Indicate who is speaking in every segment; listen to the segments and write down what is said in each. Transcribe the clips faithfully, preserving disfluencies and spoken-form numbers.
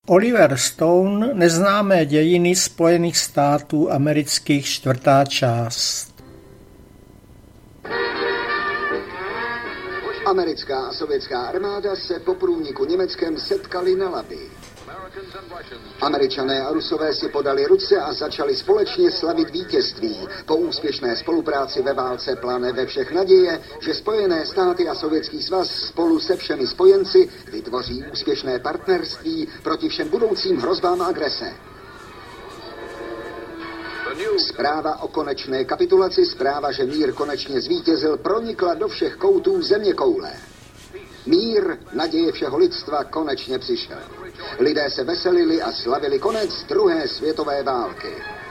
Speaker 1: Oliver Stone, Neznámé dějiny Spojených států amerických, čtvrtá část.
Speaker 2: Americká a sovětská armáda se po průniku Německem setkali na Labi. Američané a Rusové si podali ruce a začali společně slavit vítězství. Po úspěšné spolupráci ve válce plane ve všech naděje, že Spojené státy a Sovětský svaz spolu se všemi spojenci vytvoří úspěšné partnerství proti všem budoucím hrozbám agrese. Zpráva o konečné kapitulaci, zpráva, že mír konečně zvítězil, pronikla do všech koutů zeměkoule. Mír, naděje všeho lidstva, konečně přišel. Lidé se veselili a slavili konec druhé světové války.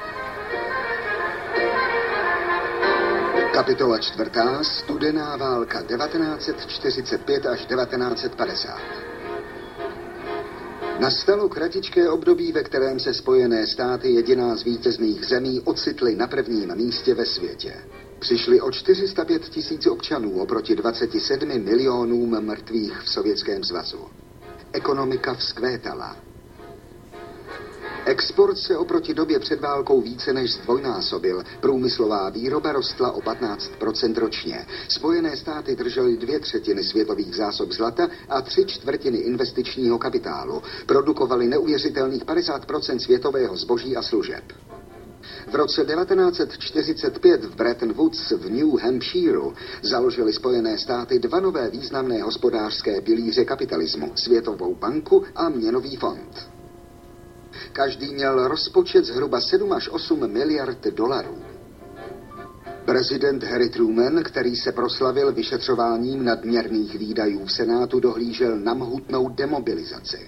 Speaker 2: Kapitola čtvrtá. Studená válka devatenáct set čtyřicet pět až devatenáct set padesát. Nastalo kratičké období, ve kterém se Spojené státy, jediná z vítězných zemí, ocitly na prvním místě ve světě. Přišli o čtyři sta pět tisíc občanů oproti dvaceti sedmi milionům mrtvých v Sovětském svazu. Ekonomika vzkvétala. Export se oproti době před válkou více než zdvojnásobil. Průmyslová výroba rostla o patnáct procent ročně. Spojené státy držely dvě třetiny světových zásob zlata a tři čtvrtiny investičního kapitálu. Produkovali neuvěřitelných padesát procent světového zboží a služeb. V roce devatenáct set čtyřicet pět v Bretton Woods v New Hampshireu založily Spojené státy dva nové významné hospodářské pilíře kapitalismu, Světovou banku a měnový fond. Každý měl rozpočet zhruba sedm až osm miliard dolarů. Prezident Harry Truman, který se proslavil vyšetřováním nadměrných výdajů v Senátu, dohlížel na mohutnou demobilizaci.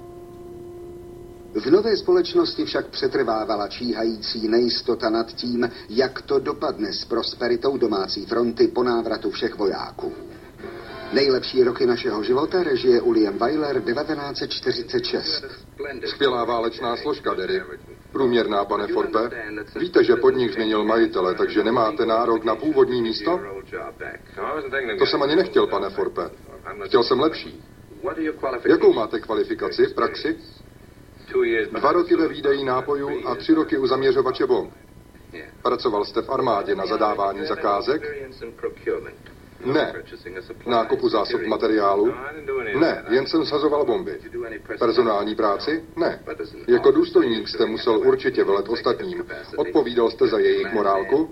Speaker 2: V nové společnosti však přetrvávala číhající nejistota nad tím, jak to dopadne s prosperitou domácí fronty po návratu všech vojáků. Nejlepší roky našeho života, režie William Wyler, devatenáct set čtyřicet šest.
Speaker 3: Skvělá válečná složka, Derry. Průměrná, pane Forpe. Víte, že podnik změnil majitele, takže nemáte nárok na původní místo? To jsem ani nechtěl, pane Forpe. Chtěl jsem lepší. Jakou máte kvalifikaci v praxi? Dva roky ve výdeji nápojů a tři roky u zaměřovače bomb. Pracoval jste v armádě na zadávání zakázek? Ne. Nákupu zásob materiálu? Ne, jen jsem shazoval bomby. Personální práci? Ne. Jako důstojník jste musel určitě velet ostatním. Odpovídal jste za jejich morálku?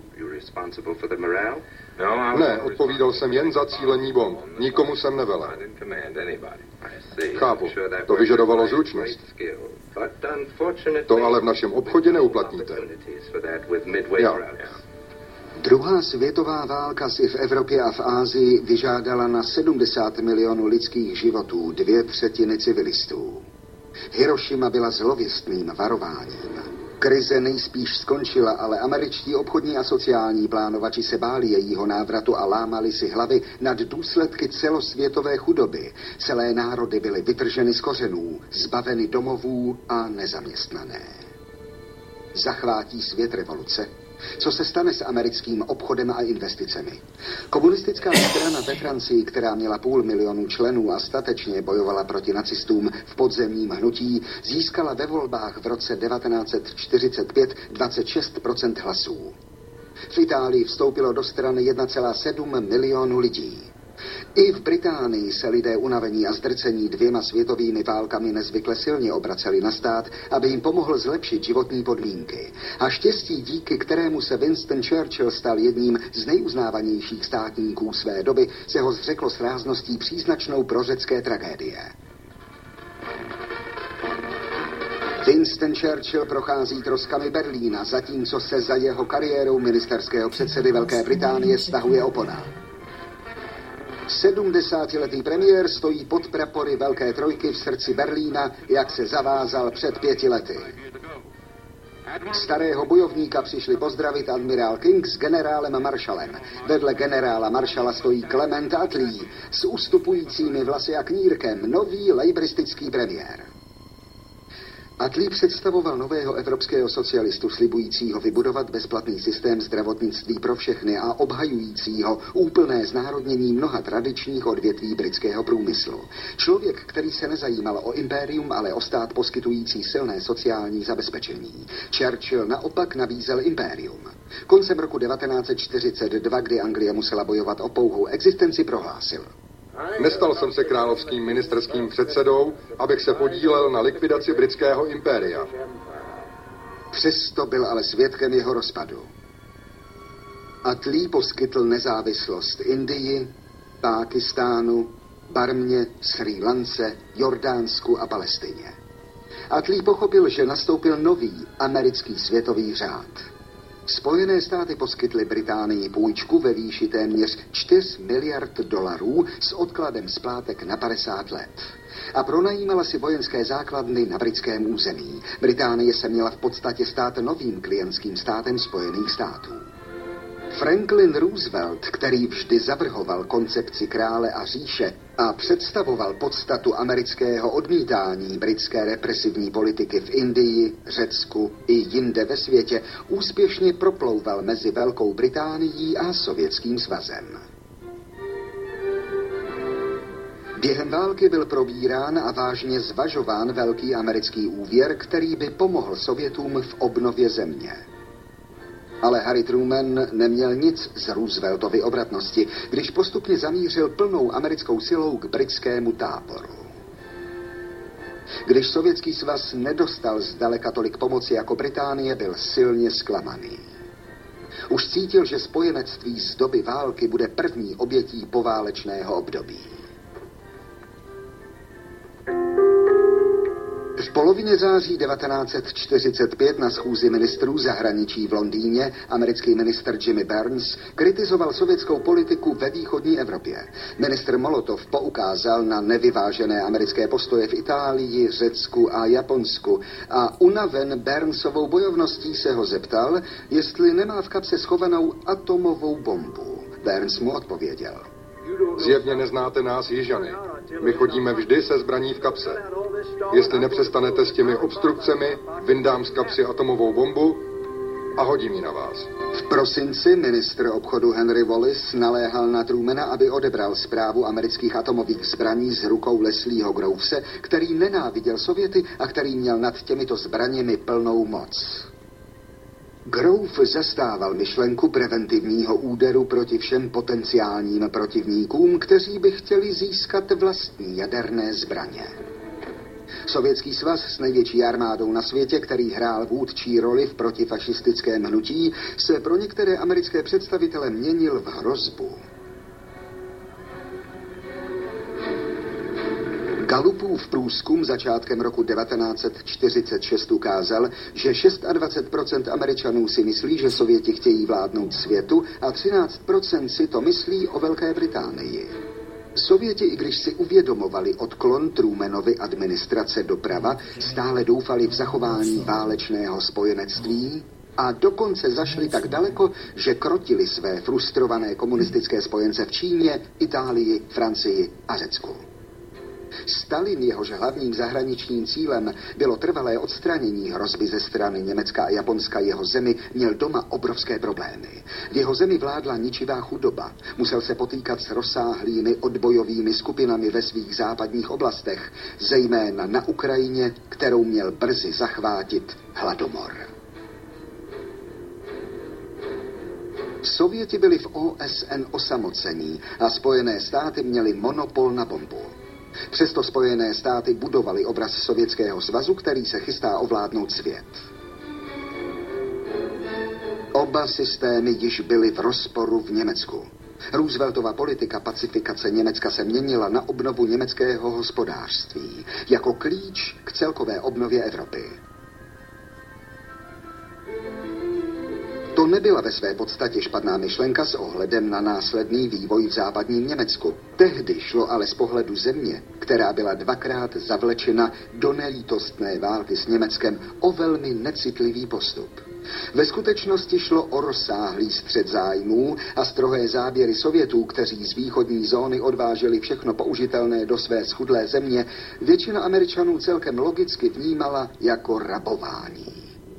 Speaker 3: Ne, odpovídal jsem jen za cílení bomb. Nikomu jsem nevelel. Chápu, to vyžadovalo zručnost. To ale v našem obchodě neuplatníte. Já.
Speaker 2: Druhá světová válka si v Evropě a v Asii vyžádala na sedmdesát milionů lidských životů dvě třetiny civilistů. Hirošima byla zlověstným varováním. Krize nejspíš skončila, ale američtí obchodní a sociální plánovači se báli jejího návratu a lámali si hlavy nad důsledky celosvětové chudoby. Celé národy byly vytrženy z kořenů, zbaveny domovů a nezaměstnané. Zachvátí svět revoluce? Co se stane s americkým obchodem a investicemi? Komunistická strana ve Francii, která měla půl milionu členů a statečně bojovala proti nacistům v podzemním hnutí, získala ve volbách v roce devatenáct set čtyřicet pět dvacet šest procent hlasů. V Itálii vstoupilo do strany jedna celá sedm milionu lidí. I v Británii se lidé unavení a zdrcení dvěma světovými válkami nezvykle silně obraceli na stát, aby jim pomohl zlepšit životní podmínky. A štěstí, díky kterému se Winston Churchill stal jedním z nejuznávanějších státníků své doby, se ho zřeklo s rázností příznačnou pro řecké tragédie. Winston Churchill prochází troskami Berlína, zatímco se za jeho kariérou ministerského předsedy Velké Británie stahuje opona. sedmdesátiletý premiér stojí pod prapory Velké trojky v srdci Berlína, jak se zavázal před pěti lety. Starého bojovníka přišli pozdravit admirál King s generálem Marshallem. Vedle generála Marshalla stojí Clement Attlee s ustupujícími vlasy a knírkem, nový lejbristický premiér. Attlee představoval nového evropského socialistu slibujícího vybudovat bezplatný systém zdravotnictví pro všechny a obhajujícího úplné znárodnění mnoha tradičních odvětví britského průmyslu. Člověk, který se nezajímal o impérium, ale o stát poskytující silné sociální zabezpečení. Churchill naopak nabízel impérium. Koncem roku devatenáct set čtyřicet dva, kdy Anglie musela bojovat o pouhou existenci, prohlásil:
Speaker 3: Nestal jsem se královským ministerským předsedou, abych se podílel na likvidaci britského impéria.
Speaker 2: Přesto byl ale svědkem jeho rozpadu. Attlee poskytl nezávislost Indii, Pákistánu, Barmě, Srí Lance, Jordánsku a Palestině. Attlee pochopil, že nastoupil nový americký světový řád. Spojené státy poskytly Británii půjčku ve výši téměř čtyři miliard dolarů s odkladem splátek na padesát let. A pronajímala si vojenské základny na britském území. Británie se měla v podstatě stát novým klientským státem Spojených států. Franklin Roosevelt, který vždy zavrhoval koncepci krále a říše a představoval podstatu amerického odmítání britské represivní politiky v Indii, Řecku i jinde ve světě, úspěšně proplouval mezi Velkou Británií a Sovětským svazem. Během války byl probírán a vážně zvažován velký americký úvěr, který by pomohl Sovětům v obnově země. Ale Harry Truman neměl nic z Rooseveltovy obratnosti, když postupně zamířil plnou americkou silou k britskému táboru. Když Sovětský svaz nedostal zdaleka tolik pomoci jako Británie, byl silně zklamaný. Už cítil, že spojenectví z doby války bude první obětí poválečného období. V polovině září devatenáct set čtyřicet pět na schůzi ministrů zahraničí v Londýně americký ministr Jimmy Barnes kritizoval sovětskou politiku ve východní Evropě. Ministr Molotov poukázal na nevyvážené americké postoje v Itálii, Řecku a Japonsku a unaven Barnesovou bojovností se ho zeptal, jestli nemá v kapse schovanou atomovou bombu. Barnes mu odpověděl:
Speaker 3: Zjevně neznáte nás, Jižany. My chodíme vždy se zbraní v kapse. Jestli nepřestanete s těmi obstrukcemi, vyndám z kapsy atomovou bombu a hodím ji na vás.
Speaker 2: V prosinci ministr obchodu Henry Wallace naléhal na Trumana, aby odebral správu amerických atomových zbraní z rukou Leslieho Grovese, který nenáviděl Sověty a který měl nad těmito zbraněmi plnou moc. Grove zastával myšlenku preventivního úderu proti všem potenciálním protivníkům, kteří by chtěli získat vlastní jaderné zbraně. Sovětský svaz s největší armádou na světě, který hrál vůdčí roli v protifašistickém hnutí, se pro některé americké představitele měnil v hrozbu. Gallupův průzkum začátkem roku devatenáct set čtyřicet šest ukázal, že dvacet šest procent Američanů si myslí, že Sověti chtějí vládnout světu a třináct procent si to myslí o Velké Británii. Sověti, i když si uvědomovali odklon Trumanovy administrace doprava, stále doufali v zachování válečného spojenectví a dokonce zašli tak daleko, že krotili své frustrované komunistické spojence v Číně, Itálii, Francii a Řecku. Stalin, jehož hlavním zahraničním cílem bylo trvalé odstranění hrozby ze strany Německa a Japonska jeho zemi, měl doma obrovské problémy. V jeho zemi vládla ničivá chudoba. Musel se potýkat s rozsáhlými odbojovými skupinami ve svých západních oblastech, zejména na Ukrajině, kterou měl brzy zachvátit hladomor. Sověti byli v O S N osamocení a Spojené státy měly monopol na bombu. Přesto Spojené státy budovaly obraz Sovětského svazu, který se chystá ovládnout svět. Oba systémy již byly v rozporu v Německu. Rooseveltova politika pacifikace Německa se měnila na obnovu německého hospodářství jako klíč k celkové obnově Evropy. To nebyla ve své podstatě špatná myšlenka s ohledem na následný vývoj v západním Německu. Tehdy šlo ale z pohledu země, která byla dvakrát zavlečena do nelítostné války s Německem, o velmi necitlivý postup. Ve skutečnosti šlo o rozsáhlý střet zájmů a strohé záběry Sovětů, kteří z východní zóny odváželi všechno použitelné do své schudlé země, většina Američanů celkem logicky vnímala jako rabování.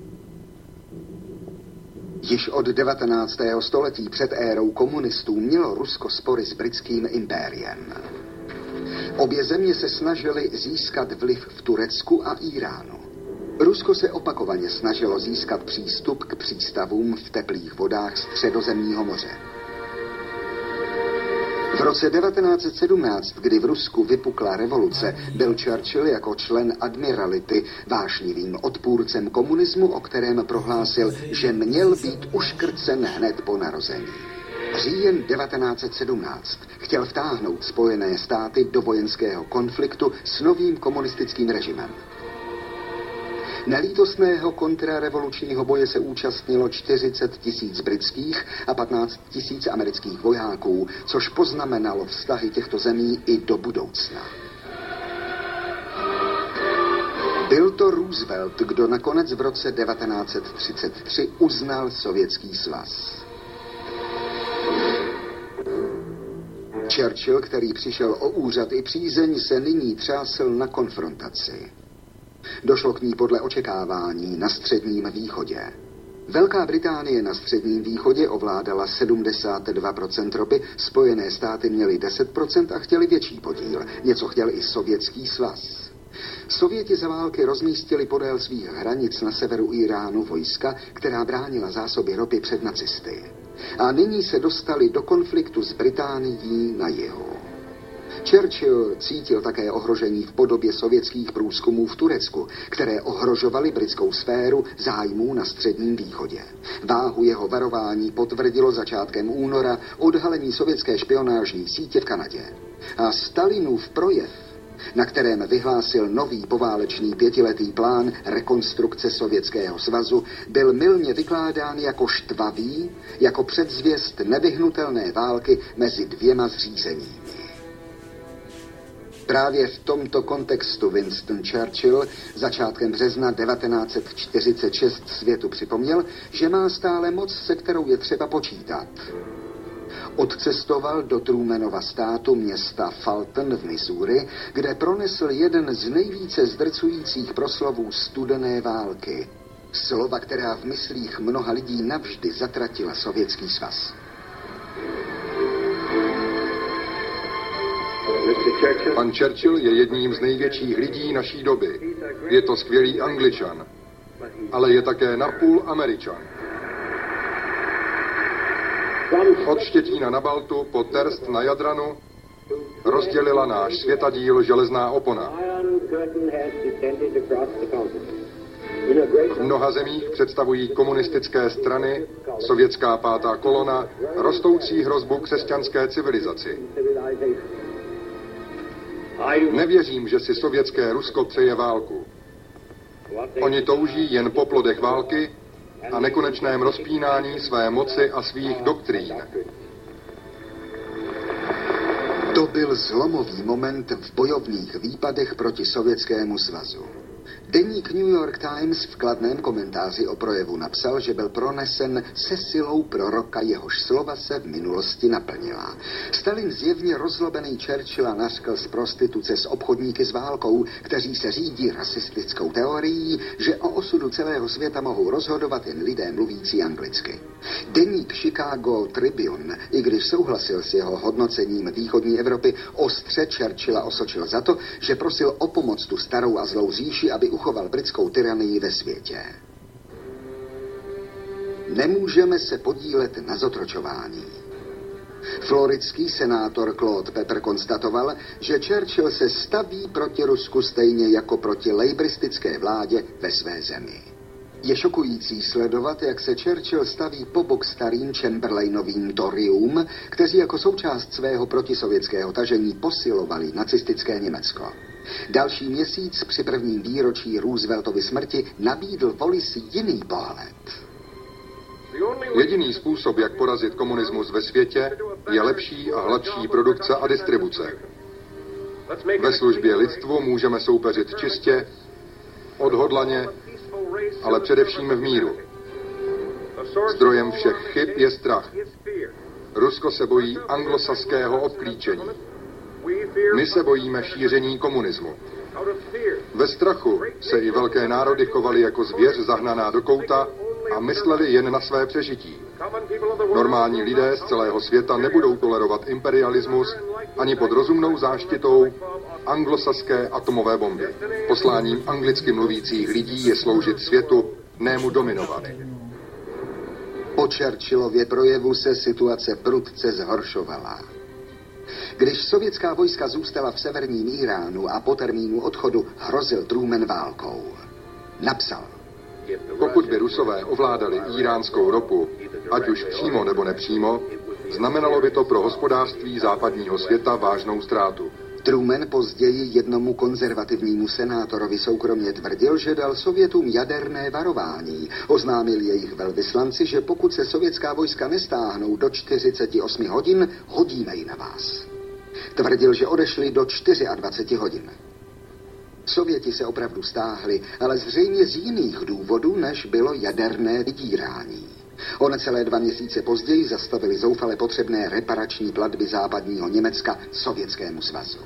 Speaker 2: Již od devatenáctého století před érou komunistů mělo Rusko spory s britským impériem. Obě země se snažily získat vliv v Turecku a Íránu. Rusko se opakovaně snažilo získat přístup k přístavům v teplých vodách Středozemního moře. V roce devatenáct set sedmnáct, kdy v Rusku vypukla revoluce, byl Churchill jako člen admirality vášnivým odpůrcem komunismu, o kterém prohlásil, že měl být uškrcen hned po narození. Říjen devatenáct set sedmnáct chtěl vtáhnout Spojené státy do vojenského konfliktu s novým komunistickým režimem. Nelítostného kontrarevolučního boje se účastnilo čtyřicet tisíc britských a patnáct tisíc amerických vojáků, což poznamenalo vztahy těchto zemí i do budoucna. Byl to Roosevelt, kdo nakonec v roce devatenáct set třicet tři uznal Sovětský svaz. Churchill, který přišel o úřad i přízeň, se nyní třásl na konfrontaci. Došlo k ní podle očekávání na Středním východě. Velká Británie na Středním východě ovládala sedmdesát dva procent ropy, Spojené státy měly deset procent a chtěli větší podíl. Něco chtěl i Sovětský svaz. Sověti za války rozmístili podél svých hranic na severu Íránu vojska, která bránila zásoby ropy před nacisty. A nyní se dostali do konfliktu s Británií na jihu. Churchill cítil také ohrožení v podobě sovětských průzkumů v Turecku, které ohrožovaly britskou sféru zájmů na Středním východě. Váhu jeho varování potvrdilo začátkem února odhalení sovětské špionážní sítě v Kanadě. A Stalinův projev, na kterém vyhlásil nový poválečný pětiletý plán rekonstrukce Sovětského svazu, byl mylně vykládán jako štvavý, jako předzvěst nevyhnutelné války mezi dvěma zřízeními. Právě v tomto kontextu Winston Churchill začátkem března devatenáct set čtyřicet šest světu připomněl, že má stále moc, se kterou je třeba počítat. Odcestoval do Trumanova státu města Fulton v Missouri, kde pronesl jeden z nejvíce zdrcujících proslovů studené války. Slova, která v myslích mnoha lidí navždy zatratila Sovětský svaz.
Speaker 3: Pan Churchill je jedním z největších lidí naší doby. Je to skvělý Angličan, ale je také napůl Američan. Od Štětína na Baltu po Terst na Jadranu rozdělila náš světadíl železná opona. V mnoha zemích představují komunistické strany, sovětská pátá kolona, rostoucí hrozbu křesťanské civilizaci. Nevěřím, že si sovětské Rusko přeje válku. Oni touží jen po plodech války a nekonečném rozpínání své moci a svých doktrín.
Speaker 2: To byl zlomový moment v bojovných výpadech proti Sovětskému svazu. Deník New York Times v kladném komentáři o projevu napsal, že byl pronesen se silou proroka, jehož slova se v minulosti naplnila. Stalin zjevně rozlobený Churchilla nařkl z prostituce s obchodníky s válkou, kteří se řídí rasistickou teorií, že o osudu celého světa mohou rozhodovat jen lidé mluvící anglicky. Deník Chicago Tribune, i když souhlasil s jeho hodnocením východní Evropy, ostře Churchilla osočil za to, že prosil o pomoc tu starou a zlou říši, aby uchoval britskou tyranii ve světě. Nemůžeme se podílet na zotročování. Floridský senátor Claude Pepper konstatoval, že Churchill se staví proti Rusku stejně jako proti lejbristické vládě ve své zemi. Je šokující sledovat, jak se Churchill staví po bok starým Chamberlainovým Toryům, kteří jako součást svého protisovětského tažení posilovali nacistické Německo. Další měsíc při prvním výročí Rooseveltovy smrti nabídl Wallis jiný pohled.
Speaker 3: Jediný způsob, jak porazit komunismus ve světě, je lepší a hladší produkce a distribuce. Ve službě lidstvu můžeme soupeřit čistě, odhodlaně, ale především v míru. Zdrojem všech chyb je strach. Rusko se bojí anglosaského obklíčení. My se bojíme šíření komunismu. Ve strachu se i velké národy chovaly jako zvěř zahnaná do kouta a mysleli jen na své přežití. Normální lidé z celého světa nebudou tolerovat imperialismus ani pod rozumnou záštitou anglosaské atomové bomby. Posláním anglicky mluvících lidí je sloužit světu, ne mu dominovat.
Speaker 2: Po Churchillově projevu se situace prudce zhoršovala. Když sovětská vojska zůstala v severním Iránu a po termínu odchodu hrozil Truman válkou. Napsal:
Speaker 3: Pokud by Rusové ovládali iránskou ropu, ať už přímo nebo nepřímo, znamenalo by to pro hospodářství západního světa vážnou ztrátu.
Speaker 2: Truman později jednomu konzervativnímu senátorovi soukromně tvrdil, že dal Sovětům jaderné varování. Oznámil jejich velvyslanci, že pokud se sovětská vojska nestáhnou do čtyřicet osm hodin, hodíme ji na vás. Tvrdil, že odešli do dvacet čtyři hodin. Sověti se opravdu stáhli, ale zřejmě z jiných důvodů, než bylo jaderné vydírání. O necelé dva měsíce později zastavili zoufale potřebné reparační platby západního Německa Sovětskému svazu.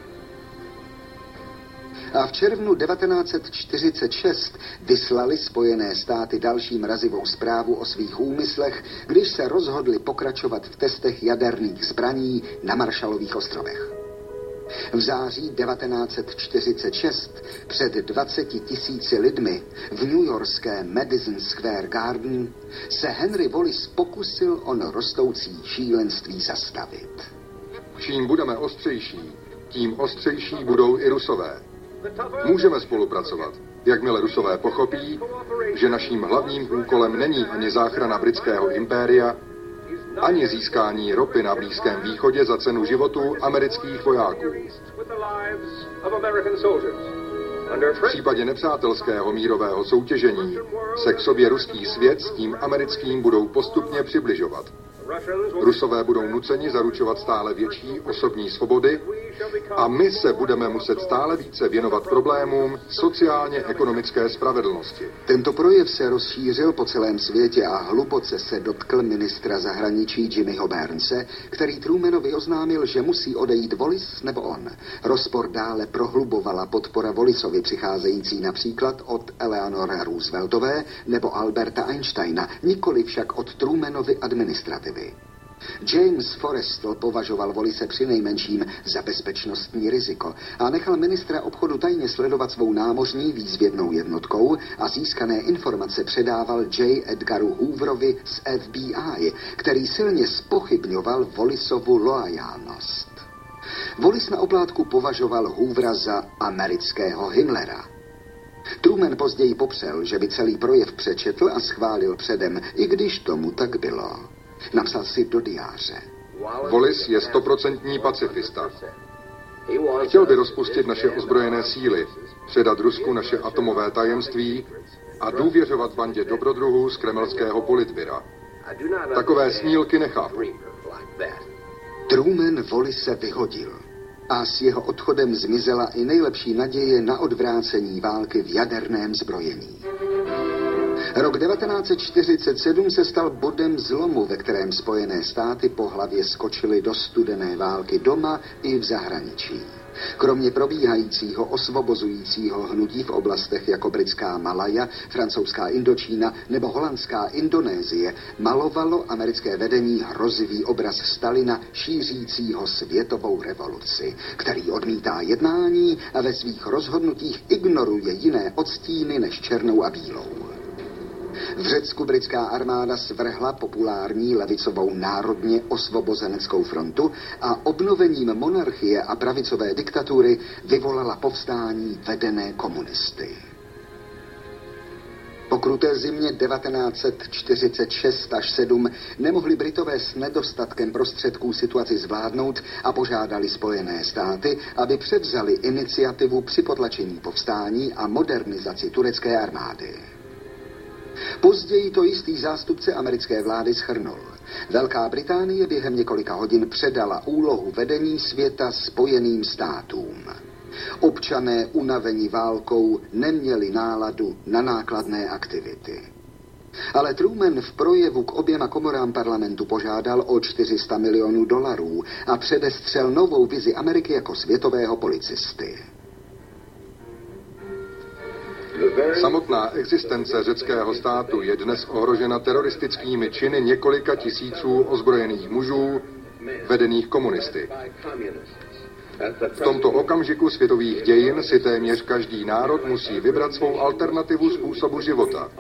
Speaker 2: A v červnu devatenáct set čtyřicet šest vyslali Spojené státy další mrazivou zprávu o svých úmyslech, když se rozhodli pokračovat v testech jaderných zbraní na Marshallových ostrovech. V září devatenáct set čtyřicet šest před dvaceti tisíci lidmi v newyorské Madison Square Garden se Henry Wallace pokusil on rostoucí šílenství zastavit.
Speaker 3: Čím budeme ostřejší, tím ostřejší budou i Rusové. Můžeme spolupracovat, jakmile Rusové pochopí, že naším hlavním úkolem není ani záchrana britského impéria, ani získání ropy na Blízkém východě za cenu životů amerických vojáků. V případě nepřátelského mírového soutěžení se k sobě ruský svět s tím americkým budou postupně přibližovat. Rusové budou nuceni zaručovat stále větší osobní svobody a my se budeme muset stále více věnovat problémům sociálně-ekonomické spravedlnosti.
Speaker 2: Tento projev se rozšířil po celém světě a hluboce se dotkl ministra zahraničí Jimmyho Burnse, který Trumanovi oznámil, že musí odejít Wallace nebo on. Rozpor dále prohlubovala podpora Wallaceovi přicházející například od Eleanora Rooseveltové nebo Alberta Einsteina, nikoli však od Trumanovy administrativy. James Forrestal považoval Wallace přinejmenším za bezpečnostní riziko a nechal ministra obchodu tajně sledovat svou námořní výzvědnou jednotkou a získané informace předával J. Edgaru Hooverovi z F B I, který silně zpochybňoval Wallaceovu loajálnost. Wallace na oplátku považoval Hoovera za amerického Himmlera. Truman později popřel, že by celý projev přečetl a schválil předem, i když tomu tak bylo. Napsal si do diáře:
Speaker 3: Wallace je stoprocentní pacifista. Chtěl by rozpustit naše ozbrojené síly, předat Rusku naše atomové tajemství a důvěřovat bandě dobrodruhů z kremelského politbyra. Takové snílky nechápu.
Speaker 2: Truman Wallace vyhodil a s jeho odchodem zmizela i nejlepší naděje na odvrácení války v jaderném zbrojení. Rok devatenáct set čtyřicet sedm se stal bodem zlomu, ve kterém Spojené státy po hlavě skočily do studené války doma i v zahraničí. Kromě probíhajícího osvobozujícího hnutí v oblastech jako britská Malaja, francouzská Indočína nebo holandská Indonésie malovalo americké vedení hrozivý obraz Stalina šířícího světovou revoluci, který odmítá jednání a ve svých rozhodnutích ignoruje jiné odstíny než černou a bílou. V Řecku britská armáda svrhla populární levicovou národně osvobozeneckou frontu a obnovením monarchie a pravicové diktatury vyvolala povstání vedené komunisty. Po kruté zimě devatenáct set čtyřicet šest až sedm nemohli Britové s nedostatkem prostředků situaci zvládnout a požádali Spojené státy, aby převzali iniciativu při potlačení povstání a modernizaci turecké armády. Později to jistý zástupce americké vlády shrnul. Velká Británie během několika hodin předala úlohu vedení světa Spojeným státům. Občané unavení válkou neměli náladu na nákladné aktivity. Ale Truman v projevu k oběma komorám parlamentu požádal o čtyři sta milionů dolarů a předestřel novou vizi Ameriky jako světového policisty.
Speaker 3: Samotná existence řeckého státu je dnes ohrožena teroristickými činy několika tisíců ozbrojených mužů, vedených komunisty. V tomto okamžiku světových dějin si téměř každý národ musí vybrat svou alternativu způsobu života.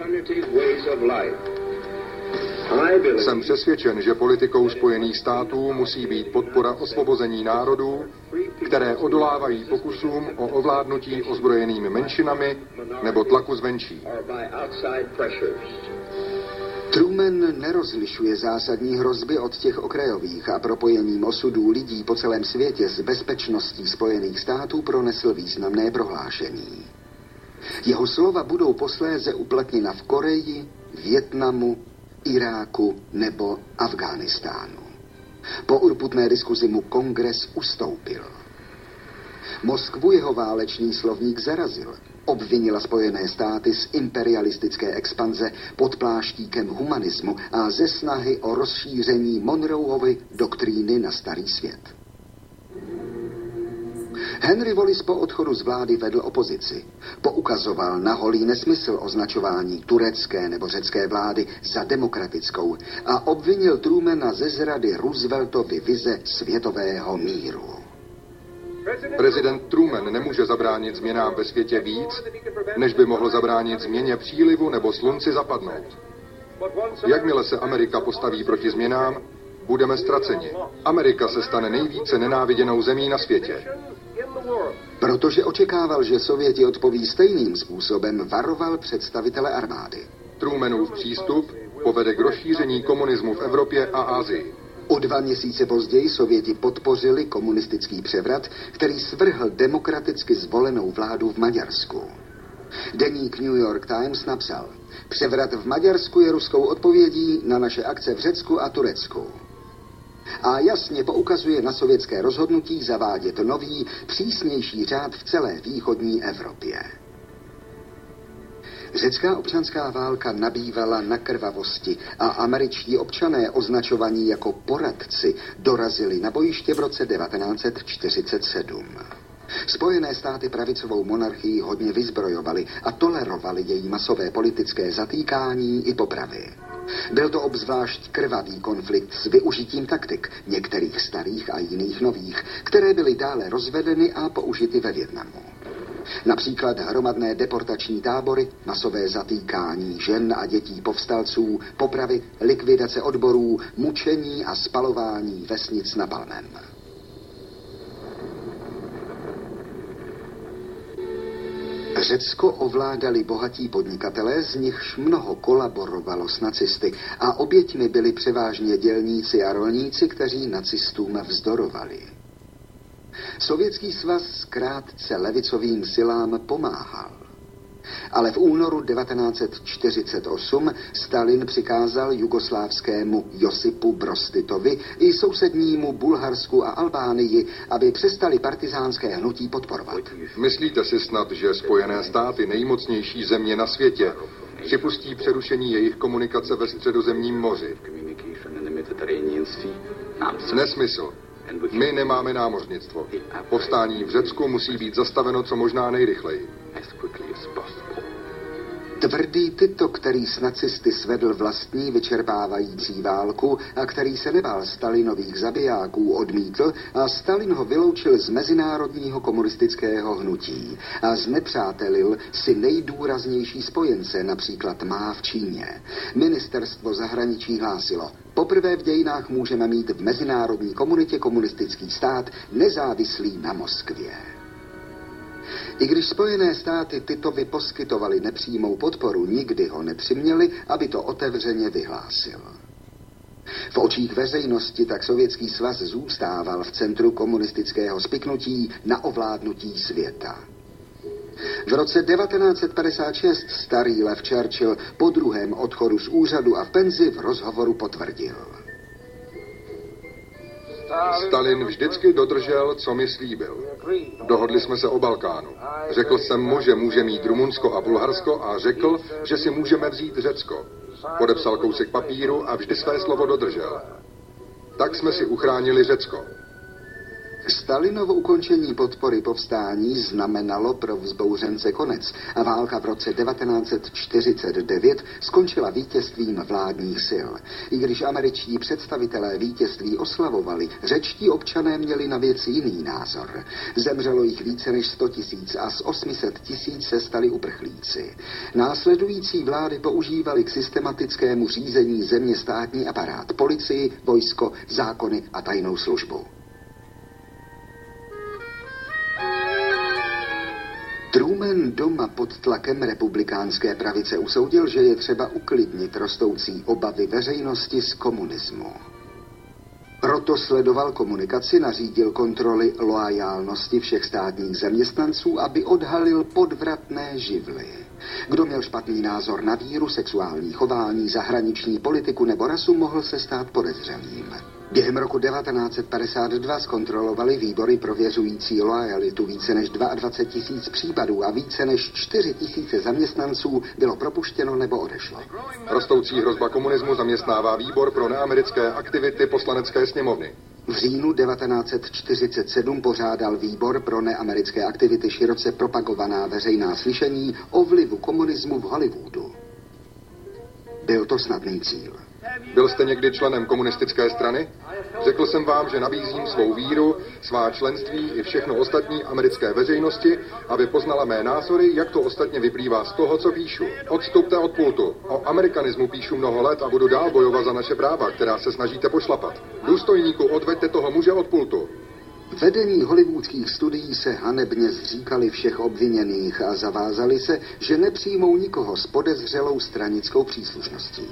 Speaker 3: Jsem přesvědčen, že politikou Spojených států musí být podpora osvobození národů, které odolávají pokusům o ovládnutí ozbrojenými menšinami nebo tlaku zvenčí.
Speaker 2: Truman nerozlišuje zásadní hrozby od těch okrajových a propojením osudů lidí po celém světě s bezpečností Spojených států pronesl významné prohlášení. Jeho slova budou posléze uplatněna v Koreji, Vietnamu, Iráku nebo Afghánistánu. Po urputné diskuzi mu kongres ustoupil. Moskvu jeho válečný slovník zarazil. Obvinila Spojené státy z imperialistické expanze pod pláštíkem humanismu a ze snahy o rozšíření Monroeovy doktríny na starý svět. Henry Wallace po odchodu z vlády vedl opozici. Poukazoval na holý nesmysl označování turecké nebo řecké vlády za demokratickou a obvinil Trumana ze zrady Rooseveltovy vize světového míru.
Speaker 3: Prezident Truman nemůže zabránit změnám ve světě víc, než by mohl zabránit změně přílivu nebo slunci zapadnout. Jakmile se Amerika postaví proti změnám, budeme ztraceni. Amerika se stane nejvíce nenáviděnou zemí na světě.
Speaker 2: Protože očekával, že Sověti odpoví stejným způsobem, varoval představitele armády.
Speaker 3: Trumanův přístup povede k rozšíření komunismu v Evropě a Asii.
Speaker 2: O dva měsíce později Sověti podpořili komunistický převrat, který svrhl demokraticky zvolenou vládu v Maďarsku. Deník New York Times napsal: převrat v Maďarsku je ruskou odpovědí na naše akce v Řecku a Turecku. A jasně poukazuje na sovětské rozhodnutí zavádět nový, přísnější řád v celé východní Evropě. Řecká občanská válka nabývala na krvavosti a američtí občané, označovaní jako poradci, dorazili na bojiště v roce devatenáct set čtyřicet sedm. Spojené státy pravicovou monarchii hodně vyzbrojovali a tolerovali její masové politické zatýkání i popravy. Byl to obzvlášť krvavý konflikt s využitím taktik, některých starých a jiných nových, které byly dále rozvedeny a použity ve Vietnamu. Například hromadné deportační tábory, masové zatýkání žen a dětí povstalců, popravy, likvidace odborů, mučení a spalování vesnic napalmem. Řecko ovládali bohatí podnikatelé, z nichž mnoho kolaborovalo s nacisty a oběťmi byli převážně dělníci a rolníci, kteří nacistům vzdorovali. Sovětský svaz zkrátce levicovým silám pomáhal. Ale v únoru devatenáct set čtyřicet osm Stalin přikázal jugoslávskému Josipu Broz Titovi i sousednímu Bulharsku a Albánii, aby přestali partizánské hnutí podporovat.
Speaker 3: Myslíte si snad, že Spojené státy, nejmocnější země na světě, připustí přerušení jejich komunikace ve Středozemním moři? Nesmysl. My nemáme námořnictvo. Povstání v Řecku musí být zastaveno co možná nejrychleji.
Speaker 2: Tvrdý Tito, který s nacisty svedl vlastní vyčerpávající válku a který se nebál Stalinových zabijáků, odmítl a Stalin ho vyloučil z mezinárodního komunistického hnutí a znepřátelil si nejdůraznější spojence, například má v Číně. Ministerstvo zahraničí hlásilo: poprvé v dějinách můžeme mít v mezinárodní komunitě komunistický stát nezávislý na Moskvě. I když Spojené státy Titovi poskytovali nepřímou podporu, nikdy ho nepřiměli, aby to otevřeně vyhlásil. V očích veřejnosti tak Sovětský svaz zůstával v centru komunistického spiknutí na ovládnutí světa. V roce devatenáct set padesát šest starý Lev Churchill po druhém odchodu z úřadu a v penzi v rozhovoru potvrdil:
Speaker 3: Stalin vždycky dodržel, co mi slíbil. Dohodli jsme se o Balkánu. Řekl jsem mu, že může mít Rumunsko a Bulharsko a řekl, že si můžeme vzít Řecko. Podepsal kousek papíru a vždy své slovo dodržel. Tak jsme si uchránili Řecko.
Speaker 2: Stalinovo ukončení podpory povstání znamenalo pro vzbouřence konec a válka v roce devatenáct set čtyřicet devět skončila vítězstvím vládních sil. I když američtí představitelé vítězství oslavovali, řečtí občané měli na věc jiný názor. Zemřelo jich více než sto tisíc a z osm set tisíc se stali uprchlíci. Následující vlády používaly k systematickému řízení země státní aparát, policii, vojsko, zákony a tajnou službu. Truman doma pod tlakem republikánské pravice usoudil, že je třeba uklidnit rostoucí obavy veřejnosti z komunismu. Proto sledoval komunikaci, nařídil kontroly loajálnosti všech státních zaměstnanců, aby odhalil podvratné živly. Kdo měl špatný názor na víru, sexuální chování, zahraniční politiku nebo rasu, mohl se stát podezřelým. Během roku devatenáct set padesát dva zkontrolovali výbory prověřující loajalitu více než dvacet dva tisíc případů a více než čtyři tisíce zaměstnanců bylo propuštěno nebo odešlo.
Speaker 3: Rostoucí hrozba komunismu zaměstnává výbor pro neamerické aktivity poslanecké sněmovny.
Speaker 2: V říjnu devatenáct set čtyřicet sedm pořádal výbor pro neamerické aktivity široce propagovaná veřejná slyšení o vlivu komunismu v Hollywoodu. Byl to snadný cíl.
Speaker 3: Byl jste někdy členem komunistické strany? Řekl jsem vám, že nabízím svou víru, svá členství i všechno ostatní americké veřejnosti, aby poznala mé názory, jak to ostatně vyplývá z toho, co píšu. Odstupte od pultu. O amerikanismu píšu mnoho let a budu dál bojovat za naše práva, která se snažíte pošlapat. Důstojníku, odveďte toho muže od pultu.
Speaker 2: Vedení hollywoodských studií se hanebně zříkali všech obviněných a zavázali se, že nepřijmou nikoho s podezřelou stranickou příslušností.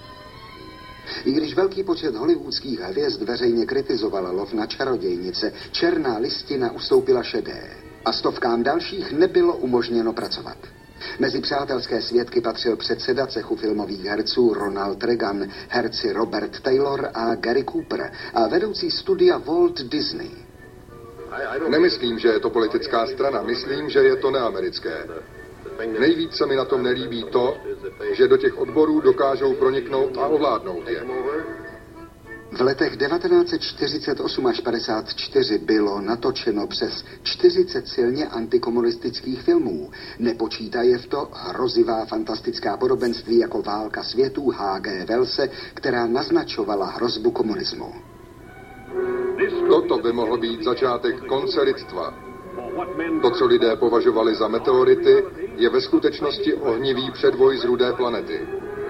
Speaker 2: I když velký počet hollywoodských hvězd veřejně kritizoval lov na čarodějnice, černá listina ustoupila šedé a stovkám dalších nebylo umožněno pracovat. Mezi přátelské svědky patřil předseda cechu filmových herců Ronald Reagan, herci Robert Taylor a Gary Cooper a vedoucí studia Walt Disney.
Speaker 3: Nemyslím, že je to politická strana, myslím, že je to neamerické. Nejvíc se mi na tom nelíbí to, že do těch odborů dokážou proniknout a ovládnout je.
Speaker 2: V letech devatenáct set čtyřicet osm až padesát čtyři bylo natočeno přes čtyřicet silně antikomunistických filmů. Nepočítaje v to hrozivá fantastická podobenství jako Válka světů H G Wellse, která naznačovala hrozbu komunismu.
Speaker 3: Toto by mohl být začátek konce lidstva. To, co lidé považovali za meteority, je ve skutečnosti ohnivý předvoj z rudé planety.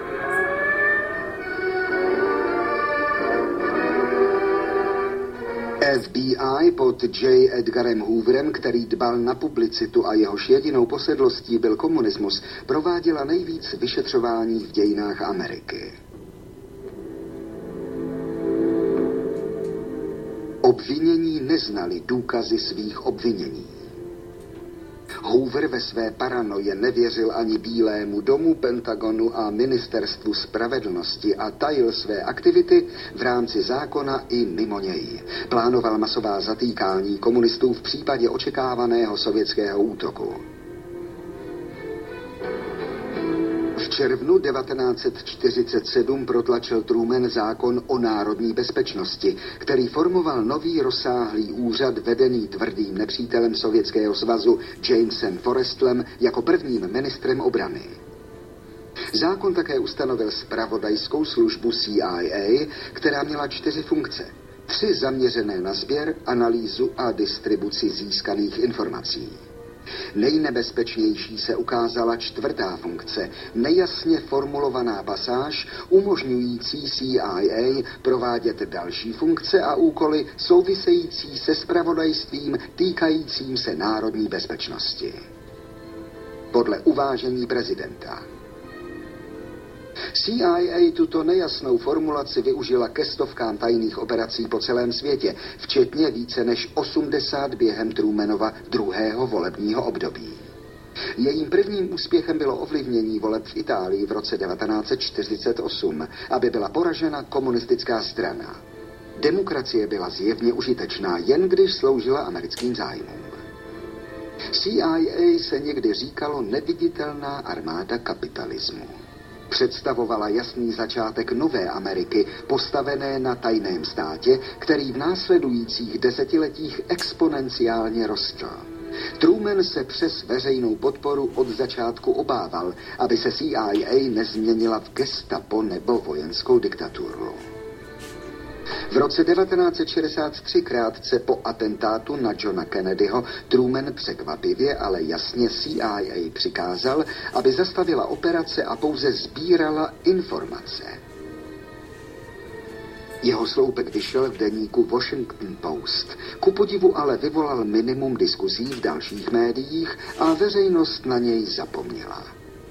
Speaker 2: F B I pod J. Edgarem Hooverem, který dbal na publicitu a jehož jedinou posedlostí byl komunismus, prováděla nejvíc vyšetřování v dějinách Ameriky. Obvinění neznali důkazy svých obvinění. Hoover ve své paranoje nevěřil ani Bílému domu, Pentagonu a Ministerstvu spravedlnosti a tajil své aktivity v rámci zákona i mimo něj. Plánoval masová zatýkání komunistů v případě očekávaného sovětského útoku. V červnu devatenáct set čtyřicet sedm protlačil Truman zákon o národní bezpečnosti, který formoval nový rozsáhlý úřad vedený tvrdým nepřítelem Sovětského svazu Jamesem Forrestlem jako prvním ministrem obrany. Zákon také ustanovil zpravodajskou službu C I A, která měla čtyři funkce. Tři zaměřené na sběr, analýzu a distribuci získaných informací. Nejnebezpečnější se ukázala čtvrtá funkce, nejasně formulovaná pasáž umožňující C I A provádět další funkce a úkoly související se zpravodajstvím týkajícím se národní bezpečnosti. Podle uvážení prezidenta. C I A tuto nejasnou formulaci využila ke stovkám tajných operací po celém světě, včetně více než osmdesát během Trumanova druhého volebního období. Jejím prvním úspěchem bylo ovlivnění voleb v Itálii v roce devatenáct set čtyřicet osm, aby byla poražena komunistická strana. Demokracie byla zjevně užitečná, jen když sloužila americkým zájmům. C I A se někdy říkalo neviditelná armáda kapitalismu. Představovala jasný začátek nové Ameriky, postavené na tajném státě, který v následujících desetiletích exponenciálně rostl. Truman se přes veřejnou podporu od začátku obával, aby se C I A nezměnila v gestapo nebo vojenskou diktaturu. V roce devatenáct set šedesát tři, krátce po atentátu na Johna Kennedyho, Truman překvapivě, ale jasně C I A přikázal, aby zastavila operace a pouze sbírala informace. Jeho sloupek vyšel v deníku Washington Post. Ku podivu ale vyvolal minimum diskuzí v dalších médiích a veřejnost na něj zapomněla.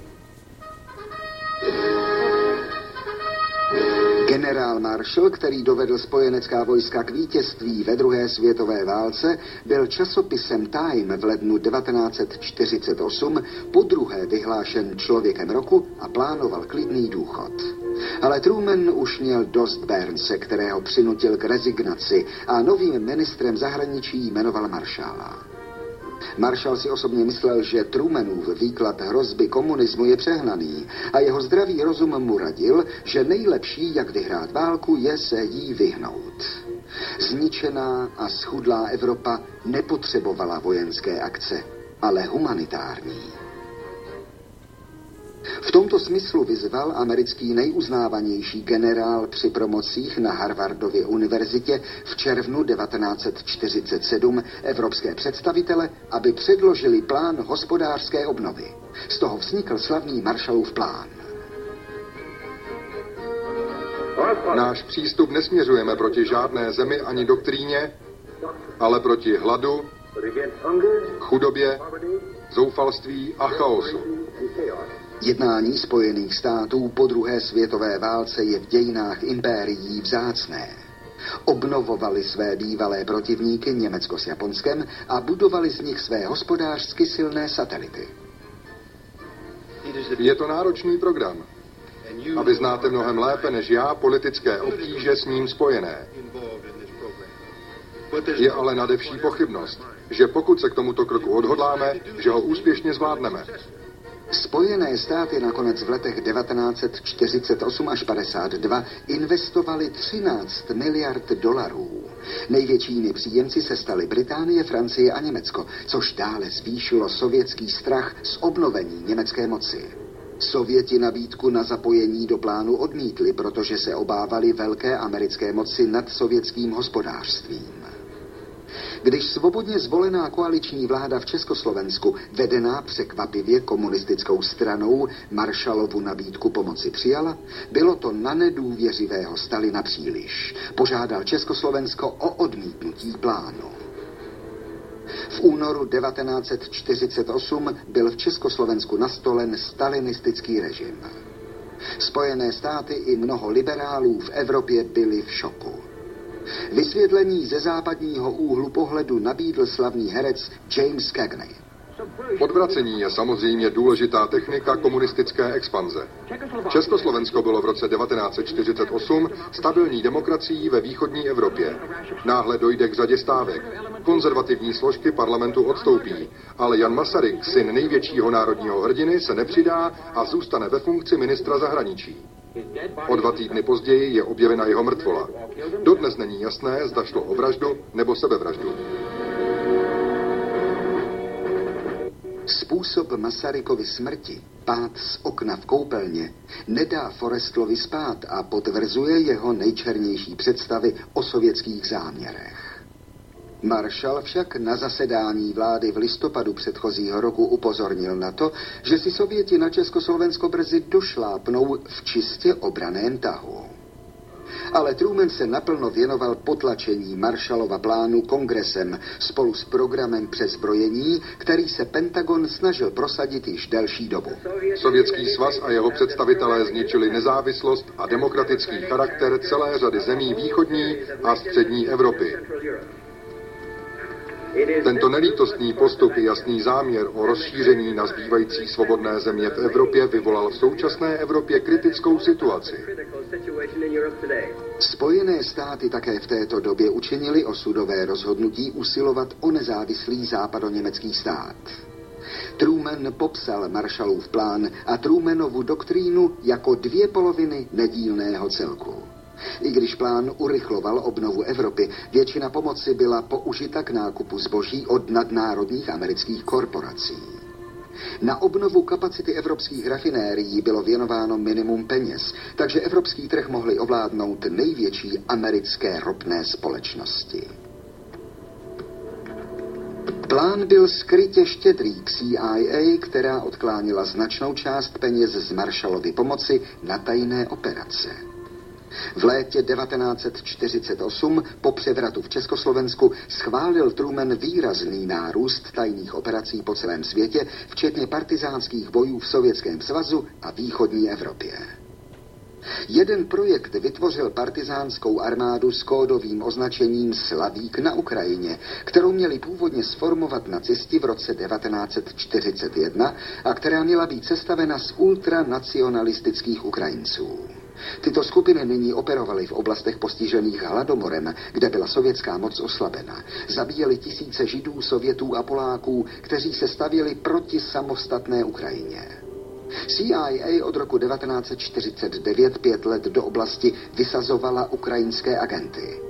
Speaker 2: Generál Marshall, který dovedl spojenecká vojska k vítězství ve druhé světové válce, byl časopisem Time v lednu devatenáct set čtyřicet osm podruhé vyhlášen člověkem roku a plánoval klidný důchod. Ale Truman už měl dost Burnse, kterého přinutil k rezignaci, a novým ministrem zahraničí jmenoval Marshalla. Marshall si osobně myslel, že Trumanův výklad hrozby komunismu je přehnaný a jeho zdravý rozum mu radil, že nejlepší, jak vyhrát válku, je se jí vyhnout. Zničená a schudlá Evropa nepotřebovala vojenské akce, ale humanitární. V tomto smyslu vyzval americký nejuznávanější generál při promocích na Harvardově univerzitě v červnu devatenáct set čtyřicet sedm evropské představitele, aby předložili plán hospodářské obnovy. Z toho vznikl slavný Marshallův plán.
Speaker 3: Náš přístup nesměřujeme proti žádné zemi ani doktríně, ale proti hladu, chudobě, zoufalství a chaosu.
Speaker 2: Jednání Spojených států po druhé světové válce je v dějinách impérií vzácné. Obnovovali své bývalé protivníky Německo s Japonskem a budovali z nich své hospodářsky silné satelity.
Speaker 3: Je to náročný program. A vy znáte mnohem lépe než já politické obtíže s ním spojené. Je ale nade vší pochybnost, že pokud se k tomuto kroku odhodláme, že ho úspěšně zvládneme.
Speaker 2: Spojené státy nakonec v letech devatenáct set čtyřicet osm až padesát dva investovaly třináct miliard dolarů. Největšími příjemci se staly Británie, Francie a Německo, což dále zvýšilo sovětský strach z obnovení německé moci. Sověti nabídku na zapojení do plánu odmítli, protože se obávali velké americké moci nad sovětským hospodářstvím. Když svobodně zvolená koaliční vláda v Československu, vedená překvapivě komunistickou stranou, Marshallovu nabídku pomoci přijala, bylo to na nedůvěřivého Stalina příliš. Požádal Československo o odmítnutí plánu. V únoru devatenáct set čtyřicet osm byl v Československu nastolen stalinistický režim. Spojené státy i mnoho liberálů v Evropě byli v šoku. Vysvětlení ze západního úhlu pohledu nabídl slavný herec James Cagney.
Speaker 3: Odvracení je samozřejmě důležitá technika komunistické expanze. Československo bylo v roce devatenáct set čtyřicet osm stabilní demokracií ve východní Evropě. Náhle dojde k řadě stávek. Konzervativní složky parlamentu odstoupí, ale Jan Masaryk, syn největšího národního hrdiny, se nepřidá a zůstane ve funkci ministra zahraničí. O dva týdny později je objevena jeho mrtvola. Dodnes není jasné, zda šlo o vraždu nebo sebevraždu.
Speaker 2: Způsob Masarykovy smrti, pád z okna v koupelně, nedá Forrestlovi spát a potvrzuje jeho nejčernější představy o sovětských záměrech. Marshall však na zasedání vlády v listopadu předchozího roku upozornil na to, že si Sověti na Československo brzy došlápnou v čistě obraném tahu. Ale Truman se naplno věnoval potlačení Marshallova plánu kongresem spolu s programem přezbrojení, který se Pentagon snažil prosadit již delší dobu.
Speaker 3: Sovětský svaz a jeho představitelé zničili nezávislost a demokratický charakter celé řady zemí východní a střední Evropy. Tento nelítostný postup i jasný záměr o rozšíření na zbývající svobodné země v Evropě vyvolal v současné Evropě kritickou situaci.
Speaker 2: Spojené státy také v této době učinili osudové rozhodnutí usilovat o nezávislý západoněmecký stát. Truman popsal Marshallův plán a Trumanovu doktrínu jako dvě poloviny nedílného celku. I když plán urychloval obnovu Evropy, většina pomoci byla použita k nákupu zboží od nadnárodních amerických korporací. Na obnovu kapacity evropských rafinérií bylo věnováno minimum peněz, takže evropský trh mohly ovládnout největší americké ropné společnosti. Plán byl skrytě štědrý k C I A, která odklánila značnou část peněz z Marshallovy pomoci na tajné operace. V létě devatenáct set čtyřicet osm po převratu v Československu schválil Truman výrazný nárůst tajných operací po celém světě, včetně partizánských bojů v Sovětském svazu a východní Evropě. Jeden projekt vytvořil partizánskou armádu s kódovým označením Slavík na Ukrajině, kterou měli původně sformovat nacisti v roce devatenáct set čtyřicet jedna a která měla být sestavena z ultranacionalistických Ukrajinců. Tyto skupiny nyní operovaly v oblastech postižených hladomorem, kde byla sovětská moc oslabena. Zabíjeli tisíce Židů, Sovětů a Poláků, kteří se stavěli proti samostatné Ukrajině. C I A od roku devatenáct set čtyřicet devět pět let do oblasti vysazovala ukrajinské agenty.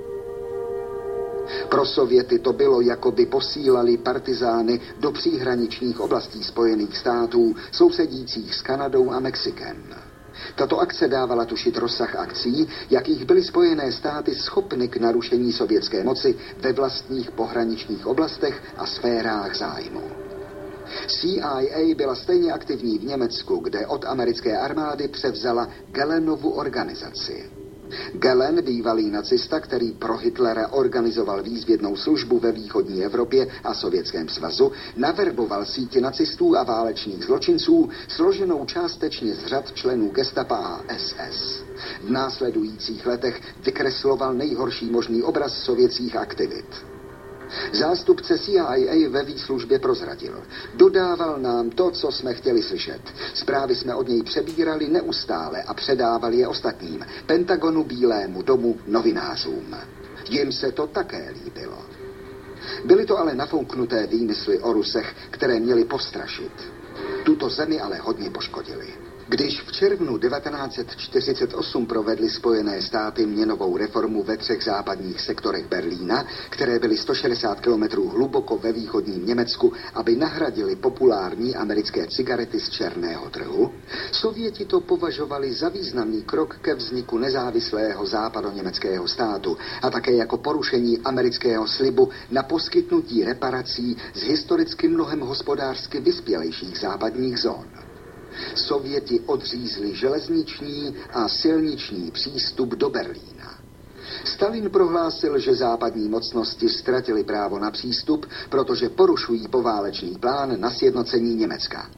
Speaker 2: Pro Sověty to bylo, jako by posílali partizány do příhraničních oblastí Spojených států, sousedících s Kanadou a Mexikem. Tato akce dávala tušit rozsah akcí, jakých byly Spojené státy schopny k narušení sovětské moci ve vlastních pohraničních oblastech a sférách zájmu. C I A byla stejně aktivní v Německu, kde od americké armády převzala Gellenovu organizaci. Gellen, bývalý nacista, který pro Hitlera organizoval výzvědnou službu ve východní Evropě a Sovětském svazu, naverboval síti nacistů a válečných zločinců, složenou částečně z řad členů Gestapa a S S. V následujících letech vykresloval nejhorší možný obraz sovětských aktivit. Zástupce C I A ve výslužbě prozradil. Dodával nám to, co jsme chtěli slyšet. Zprávy jsme od něj přebírali neustále a předávali je ostatním. Pentagonu, Bílému domu, novinářům. Jim se to také líbilo. Byly to ale nafouknuté výmysly o Rusech, které měly postrašit. Tuto zemi ale hodně poškodili. Když v červnu devatenáct set čtyřicet osm provedly Spojené státy měnovou reformu ve třech západních sektorech Berlína, které byly sto šedesát kilometrů hluboko ve východním Německu, aby nahradili populární americké cigarety z černého trhu, Sověti to považovali za významný krok ke vzniku nezávislého západoněmeckého státu a také jako porušení amerického slibu na poskytnutí reparací z historicky mnohem hospodářsky vyspělejších západních zón. Sověti odřízli železniční a silniční přístup do Berlína. Stalin prohlásil, že západní mocnosti ztratili právo na přístup, protože porušují poválečný plán na sjednocení Německa.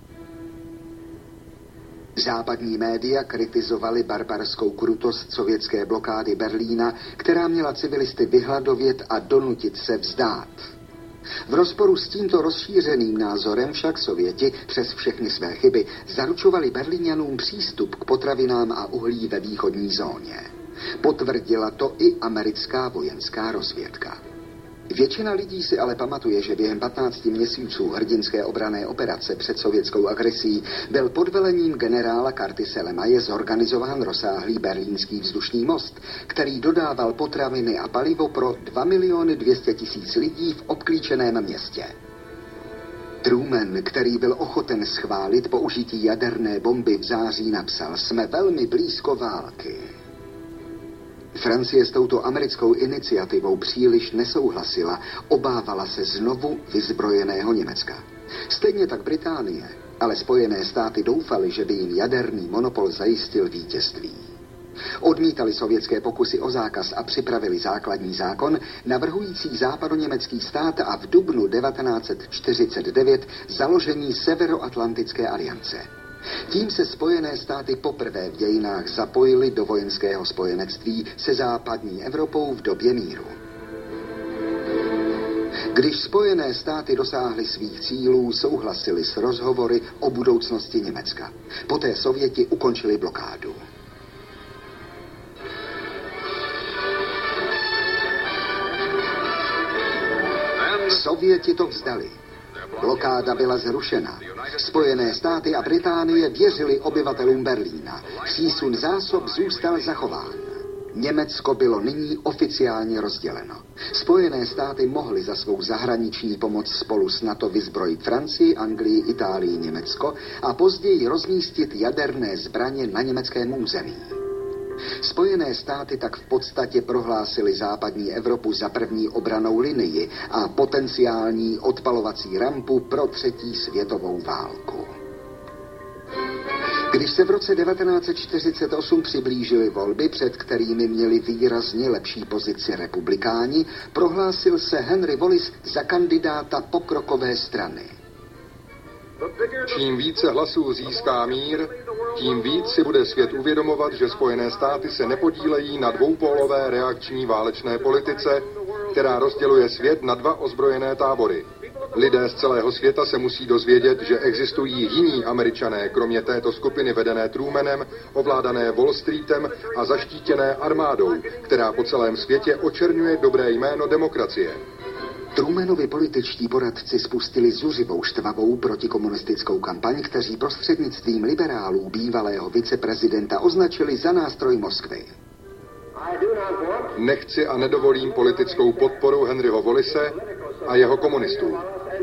Speaker 2: Západní média kritizovali barbarskou krutost sovětské blokády Berlína, která měla civilisty vyhladovět a donutit se vzdát. V rozporu s tímto rozšířeným názorem však Sověti přes všechny své chyby zaručovali Berlíňanům přístup k potravinám a uhlí ve východní zóně. Potvrdila to i americká vojenská rozvědka. Většina lidí si ale pamatuje, že během patnácti měsíců hrdinské obranné operace před sovětskou agresí byl pod velením generála Curtise LeMaye zorganizován rozsáhlý berlínský vzdušný most, který dodával potraviny a palivo pro dva miliony dvě stě tisíc lidí v obklíčeném městě. Truman, který byl ochoten schválit použití jaderné bomby v září, napsal: "Jsme velmi blízko války." Francie s touto americkou iniciativou příliš nesouhlasila, obávala se znovu vyzbrojeného Německa. Stejně tak Británie, ale Spojené státy doufaly, že by jim jaderný monopol zajistil vítězství. Odmítali sovětské pokusy o zákaz a připravili základní zákon navrhující západoněmecký stát a v dubnu devatenáct set čtyřicet devět založení Severoatlantické aliance. Tím se Spojené státy poprvé v dějinách zapojily do vojenského spojenectví se západní Evropou v době míru. Když Spojené státy dosáhly svých cílů, souhlasili s rozhovory o budoucnosti Německa. Poté Sověti ukončili blokádu. Sověti to vzdali. Blokáda byla zrušena. Spojené státy a Británie věřili obyvatelům Berlína. Přísun zásob zůstal zachován. Německo bylo nyní oficiálně rozděleno. Spojené státy mohly za svou zahraniční pomoc spolu s NATO vyzbrojit Francii, Anglii, Itálii, Německo a později rozmístit jaderné zbraně na německém území. Spojené státy tak v podstatě prohlásily západní Evropu za první obrannou linii a potenciální odpalovací rampu pro třetí světovou válku. Když se v roce devatenáct set čtyřicet osm přiblížily volby, před kterými měli výrazně lepší pozici republikáni, prohlásil se Henry Wallace za kandidáta pokrokové strany.
Speaker 3: Čím více hlasů získá mír, tím víc si bude svět uvědomovat, že Spojené státy se nepodílejí na dvoupólové reakční válečné politice, která rozděluje svět na dva ozbrojené tábory. Lidé z celého světa se musí dozvědět, že existují jiní Američané, kromě této skupiny vedené Trumanem, ovládané Wall Streetem a zaštítěné armádou, která po celém světě očerňuje dobré jméno demokracie.
Speaker 2: Trumanovi političtí poradci spustili zuřivou štvavou protikomunistickou kampaň, kteří prostřednictvím liberálů bývalého viceprezidenta označili za nástroj Moskvy.
Speaker 3: Nechci a nedovolím politickou podporu Henryho Wallise a jeho komunistů.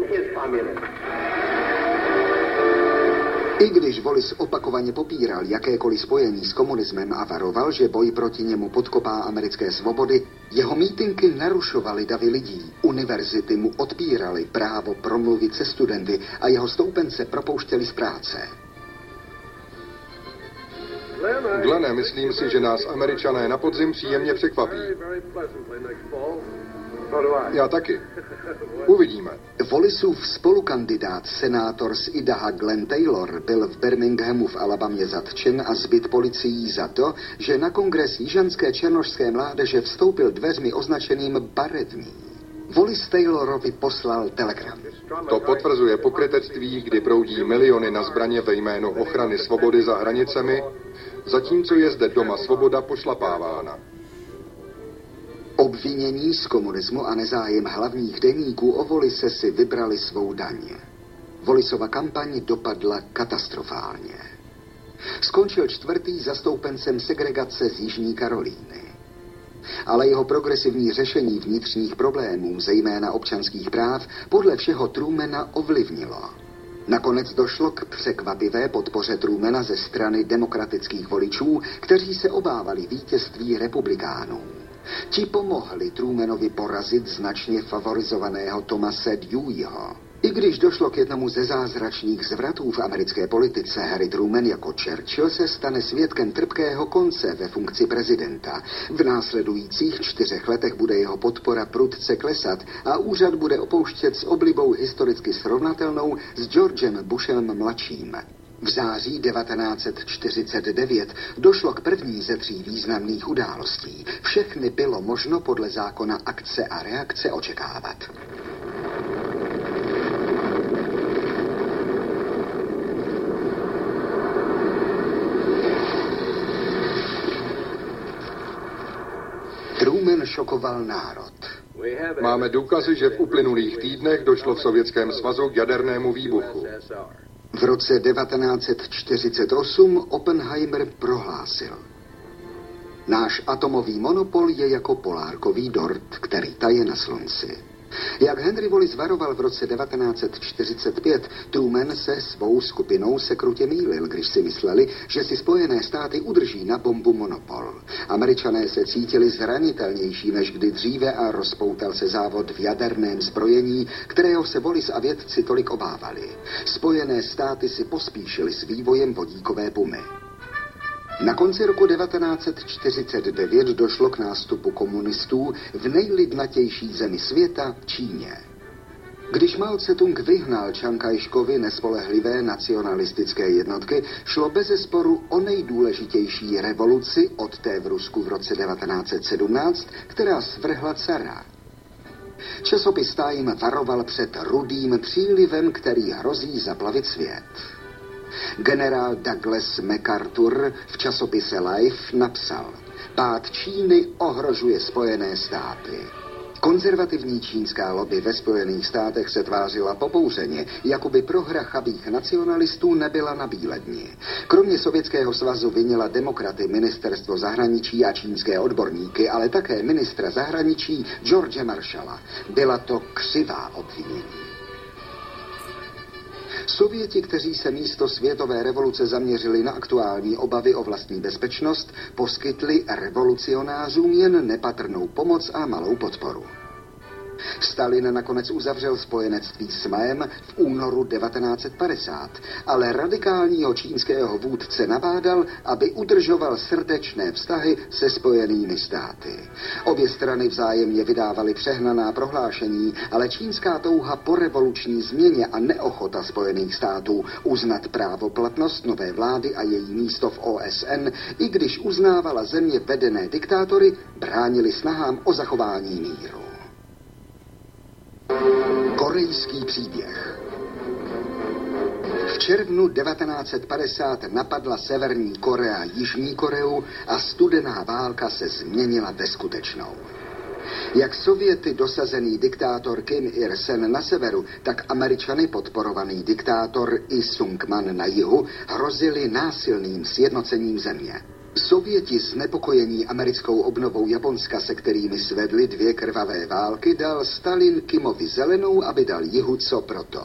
Speaker 2: I když Wallace opakovaně popíral jakékoliv spojení s komunismem a varoval, že boj proti němu podkopá americké svobody, jeho mítinky narušovaly davy lidí. Univerzity mu odpíraly právo promluvit se studenty a jeho stoupence propouštěli z práce.
Speaker 3: Glene, myslím si, že nás Američané na podzim příjemně překvapí. Já taky. Uvidíme.
Speaker 2: Wallaceův spolukandidát, senátor z Idaha Glenn Taylor, byl v Birminghamu v Alabamě zatčen a zbyt policií za to, že na kongres jižanské černošské mládeže vstoupil dveřmi označeným barevný. Wallace Taylorovi poslal telegram.
Speaker 3: To potvrzuje pokrytectví, kdy proudí miliony na zbraně ve jménu ochrany svobody za hranicemi, zatímco je zde doma svoboda pošlapávána.
Speaker 2: Obvinění z komunismu a nezájem hlavních deníků o Wallace si vybrali svou daň. Wallaceova kampaň dopadla katastrofálně. Skončil čtvrtý zastoupencem segregace z Jižní Karolíny. Ale jeho progresivní řešení vnitřních problémů, zejména občanských práv, podle všeho Trumana ovlivnilo. Nakonec došlo k překvapivé podpoře Trumana ze strany demokratických voličů, kteří se obávali vítězství republikánů. Ti pomohli Trumanovi porazit značně favorizovaného Thomase Deweyho. I když došlo k jednomu ze zázračných zvratů v americké politice, Harry Truman jako Churchill se stane svědkem trpkého konce ve funkci prezidenta. V následujících čtyřech letech bude jeho podpora prudce klesat a úřad bude opouštět s oblibou historicky srovnatelnou s Georgem Bushem mladším. V září devatenáct set čtyřicet devět došlo k první ze tří významných událostí. Všechny bylo možno podle zákona akce a reakce očekávat. Truman šokoval národ.
Speaker 3: Máme důkazy, že v uplynulých týdnech došlo v Sovětském svazu k jadernému výbuchu.
Speaker 2: V roce devatenáct set čtyřicet osm Oppenheimer prohlásil: náš atomový monopol je jako polárkový dort, který taje na slunci. Jak Henry Wallace varoval v roce devatenáct set čtyřicet pět, Truman se svou skupinou se krutě mýlil, když si mysleli, že si Spojené státy udrží na bombu monopol. Američané se cítili zranitelnější než kdy dříve a rozpoutal se závod v jaderném zbrojení, kterého se Wallace a vědci tolik obávali. Spojené státy si pospíšili s vývojem vodíkové pumy. Na konci roku devatenáct set čtyřicet devět došlo k nástupu komunistů v nejlidnatější zemi světa, Číně. Když Mao Tse-tung vyhnal Čankajškovi nespolehlivé nacionalistické jednotky, šlo bezesporu o nejdůležitější revoluci od té v Rusku v roce devatenáct set sedmnáct, která svrhla cara. Časopis Time varoval před rudým přílivem, který hrozí zaplavit svět. Generál Douglas MacArthur v časopise Life napsal: pád Číny ohrožuje Spojené státy. Konzervativní čínská lobby ve Spojených státech se tvářila pobouřeně, jakoby prohra chabých nacionalistů nebyla na bíledni. Kromě Sovětského svazu vinila demokraty, ministerstvo zahraničí a čínské odborníky, ale také ministra zahraničí George Marshalla. Byla to křivá obvinění. Sověti, kteří se místo světové revoluce zaměřili na aktuální obavy o vlastní bezpečnost, poskytli revolucionářům jen nepatrnou pomoc a malou podporu. Stalin nakonec uzavřel spojenectví s Maem v únoru devatenáct set padesát, ale radikálního čínského vůdce nabádal, aby udržoval srdečné vztahy se Spojenými státy. Obě strany vzájemně vydávaly přehnaná prohlášení, ale čínská touha po revoluční změně a neochota Spojených států uznat právoplatnost nové vlády a její místo v O S N, i když uznávala země vedené diktátory, bránili snahám o zachování míru. Korejský příběh. V červnu devatenáct set padesát napadla Severní Korea Jižní Koreu a studená válka se změnila ve skutečnou. Jak Sověty dosazený diktátor Kim Il-sen na severu, tak Američany podporovaný diktátor I Sung-man na jihu hrozili násilným sjednocením země. Sověti znepokojení americkou obnovou Japonska, se kterými svedli dvě krvavé války, dal Stalin Kimovi zelenou, aby dal jihu co proto.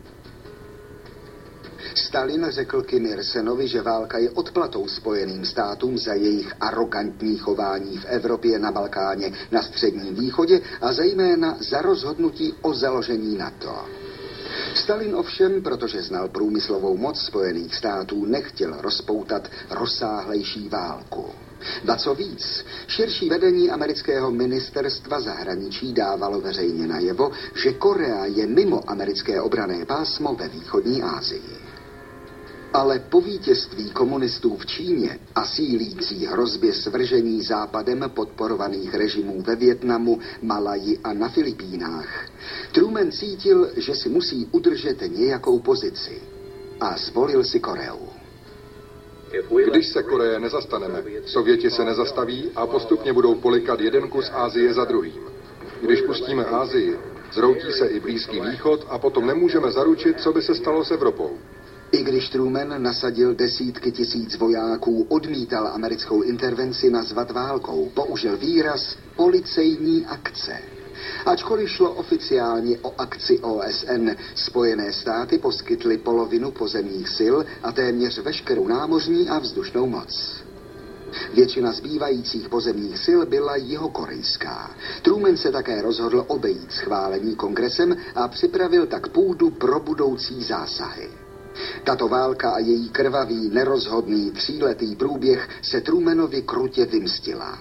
Speaker 2: Stalin řekl Kim Il-senovi, že válka je odplatou Spojeným státům za jejich arrogantní chování v Evropě, na Balkáně, na Středním východě a zejména za rozhodnutí o založení NATO. Stalin ovšem, protože znal průmyslovou moc Spojených států, nechtěl rozpoutat rozsáhlejší válku. Ba co víc, širší vedení amerického ministerstva zahraničí dávalo veřejně najevo, že Korea je mimo americké obranné pásmo ve východní Asii. Ale po vítězství komunistů v Číně a sílící hrozbě svržení západem podporovaných režimů ve Vietnamu, Malaji a na Filipínách, Truman cítil, že si musí udržet nějakou pozici a zvolil si Koreu.
Speaker 3: Když se Koreje nezastaneme, Sověti se nezastaví a postupně budou polikat jeden kus Asie za druhým. Když pustíme Asii, zroutí se i Blízký východ a potom nemůžeme zaručit, co by se stalo s Evropou.
Speaker 2: I když Truman nasadil desítky tisíc vojáků, odmítal americkou intervenci nazvat válkou, použil výraz policejní akce. Ačkoliv šlo oficiálně o akci O S N, Spojené státy poskytly polovinu pozemních sil a téměř veškerou námořní a vzdušnou moc. Většina zbývajících pozemních sil byla jihokorejská. Truman se také rozhodl obejít schválení kongresem a připravil tak půdu pro budoucí zásahy. Tato válka a její krvavý, nerozhodný, tříletý průběh se Trumanovi krutě vymstila.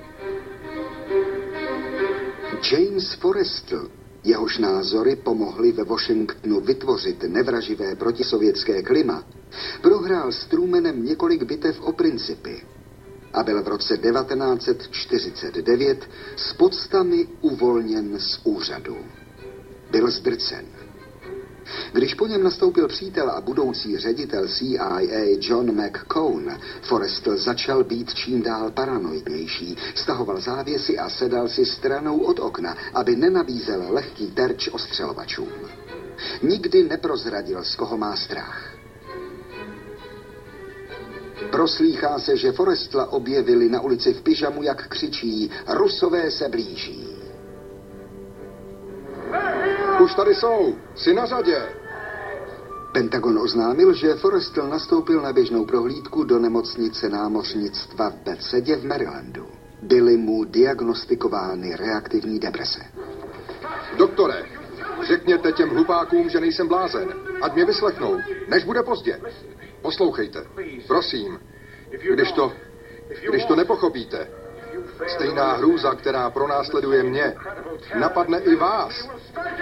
Speaker 2: James Forrestal, jehož názory pomohly ve Washingtonu vytvořit nevraživé protisovětské klima, prohrál s Trumanem několik bitev o principy a byl v roce devatenáct set čtyřicet devět s poctami uvolněn z úřadu. Byl zdrcen. Když po něm nastoupil přítel a budoucí ředitel C I A John McCone, Forrestal začal být čím dál paranoidnější, stahoval závěsy a sedal si stranou od okna, aby nenabízel lehký terč ostřelovačům. Nikdy neprozradil, z koho má strach. Proslýchá se, že Forrestala objevili na ulici v pyžamu, jak křičí: Rusové se blíží.
Speaker 3: Už tady jsou, jsi na řadě.
Speaker 2: Pentagon oznámil, že Forrestal nastoupil na běžnou prohlídku do nemocnice námořnictva v Bethesdě v Marylandu. Byly mu diagnostikovány reaktivní deprese.
Speaker 3: Doktore, řekněte těm hlupákům, že nejsem blázen. Ať mě vyslechnou, než bude pozdě. Poslouchejte, prosím. Když to, když to nepochopíte, stejná hrůza, která pronásleduje mě, napadne i vás.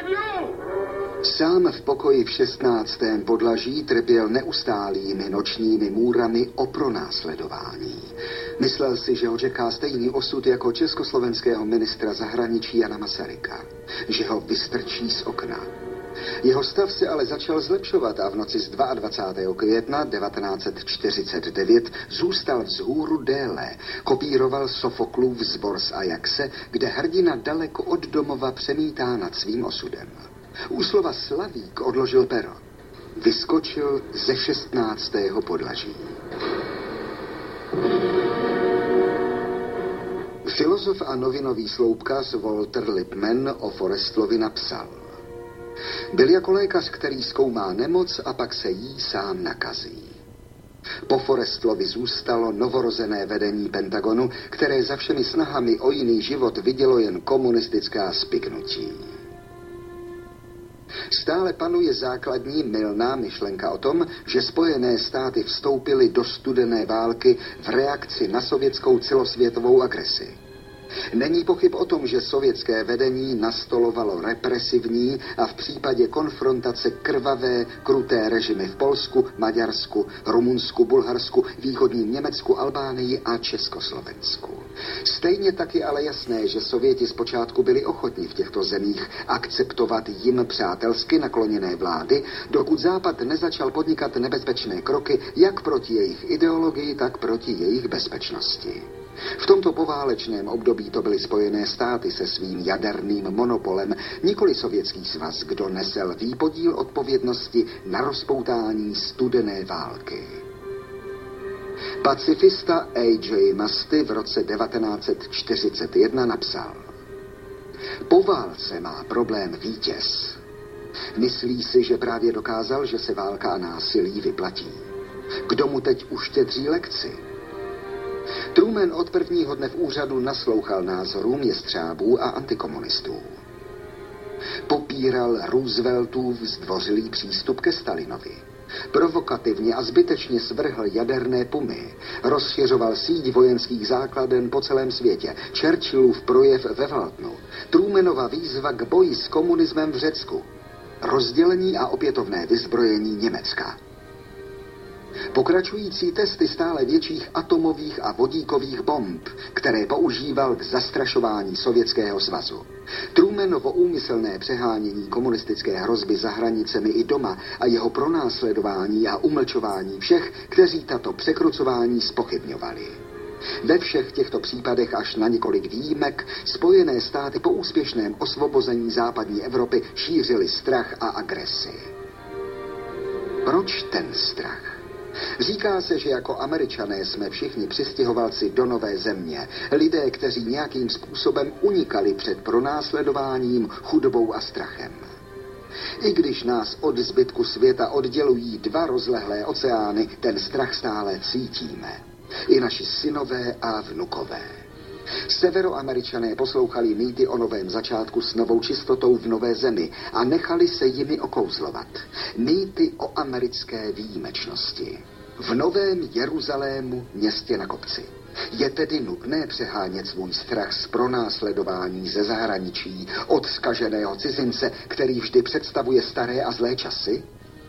Speaker 2: Sám v pokoji v šestnáctém podlaží trpěl neustálými nočními můrami o pronásledování. Myslel si, že ho čeká stejný osud jako československého ministra zahraničí Jana Masaryka, že ho vystrčí z okna. Jeho stav se ale začal zlepšovat a v noci z dvacátého druhého května devatenáct set čtyřicet devět zůstal vzhůru déle. Kopíroval Sofoklův Sbor z Ajaxe, kde hrdina daleko od domova přemítá nad svým osudem. U slova Slavík odložil pero. Vyskočil ze šestnáctého podlaží. Filozof a novinový sloupkař Walter Lippmann o Forestlovi napsal: byl jako lékař, který zkoumá nemoc a pak se jí sám nakazí. Po Forestlovi zůstalo novorozené vedení Pentagonu, které za všemi snahami o jiný život vidělo jen komunistická spiknutí. Stále panuje základní mylná myšlenka o tom, že Spojené státy vstoupily do studené války v reakci na sovětskou celosvětovou agresi. Není pochyb o tom, že sovětské vedení nastolovalo represivní a v případě konfrontace krvavé, kruté režimy v Polsku, Maďarsku, Rumunsku, Bulharsku, východním Německu, Albánii a Československu. Stejně tak je ale jasné, že Sověti zpočátku byli ochotni v těchto zemích akceptovat jim přátelsky nakloněné vlády, dokud Západ nezačal podnikat nebezpečné kroky jak proti jejich ideologii, tak proti jejich bezpečnosti. V tomto poválečném období to byly Spojené státy se svým jaderným monopolem, nikoli Sovětský svaz, kdo nesel výpodíl odpovědnosti na rozpoutání studené války. Pacifista A J Masty v roce devatenáct set čtyřicet jedna napsal: po válce má problém vítěz. Myslí si, že právě dokázal, že se válka a násilí vyplatí. Kdo mu teď uštědří lekci? Truman od prvního dne v úřadu naslouchal názorům jestřábů a antikomunistů. Popíral Rooseveltův zdvořilý přístup ke Stalinovi. Provokativně a zbytečně svrhl jaderné pumy. Rozšiřoval síť vojenských základen po celém světě. Churchillův projev ve Waltonu. Trumanova výzva k boji s komunismem v Řecku. Rozdělení a opětovné vyzbrojení Německa. Pokračující testy stále větších atomových a vodíkových bomb, které používal k zastrašování Sovětského svazu. Trumanovo úmyslné přehánění komunistické hrozby za hranicemi i doma a jeho pronásledování a umlčování všech, kteří tato překrucování zpochybňovali. Ve všech těchto případech až na několik výjimek Spojené státy po úspěšném osvobození západní Evropy šířily strach a agresi. Proč ten strach? Říká se, že jako Američané jsme všichni přistěhovalci do nové země, lidé, kteří nějakým způsobem unikali před pronásledováním, chudobou a strachem. I když nás od zbytku světa oddělují dva rozlehlé oceány, ten strach stále cítíme. I naši synové a vnukové. Severoameričané poslouchali mýty o novém začátku s novou čistotou v nové zemi a nechali se jimi okouzlovat. Mýty o americké výjimečnosti. V novém Jeruzalému, městě na kopci. Je tedy nutné přehánět svůj strach z pronásledování ze zahraničí od zkaženého cizince, který vždy představuje staré a zlé časy?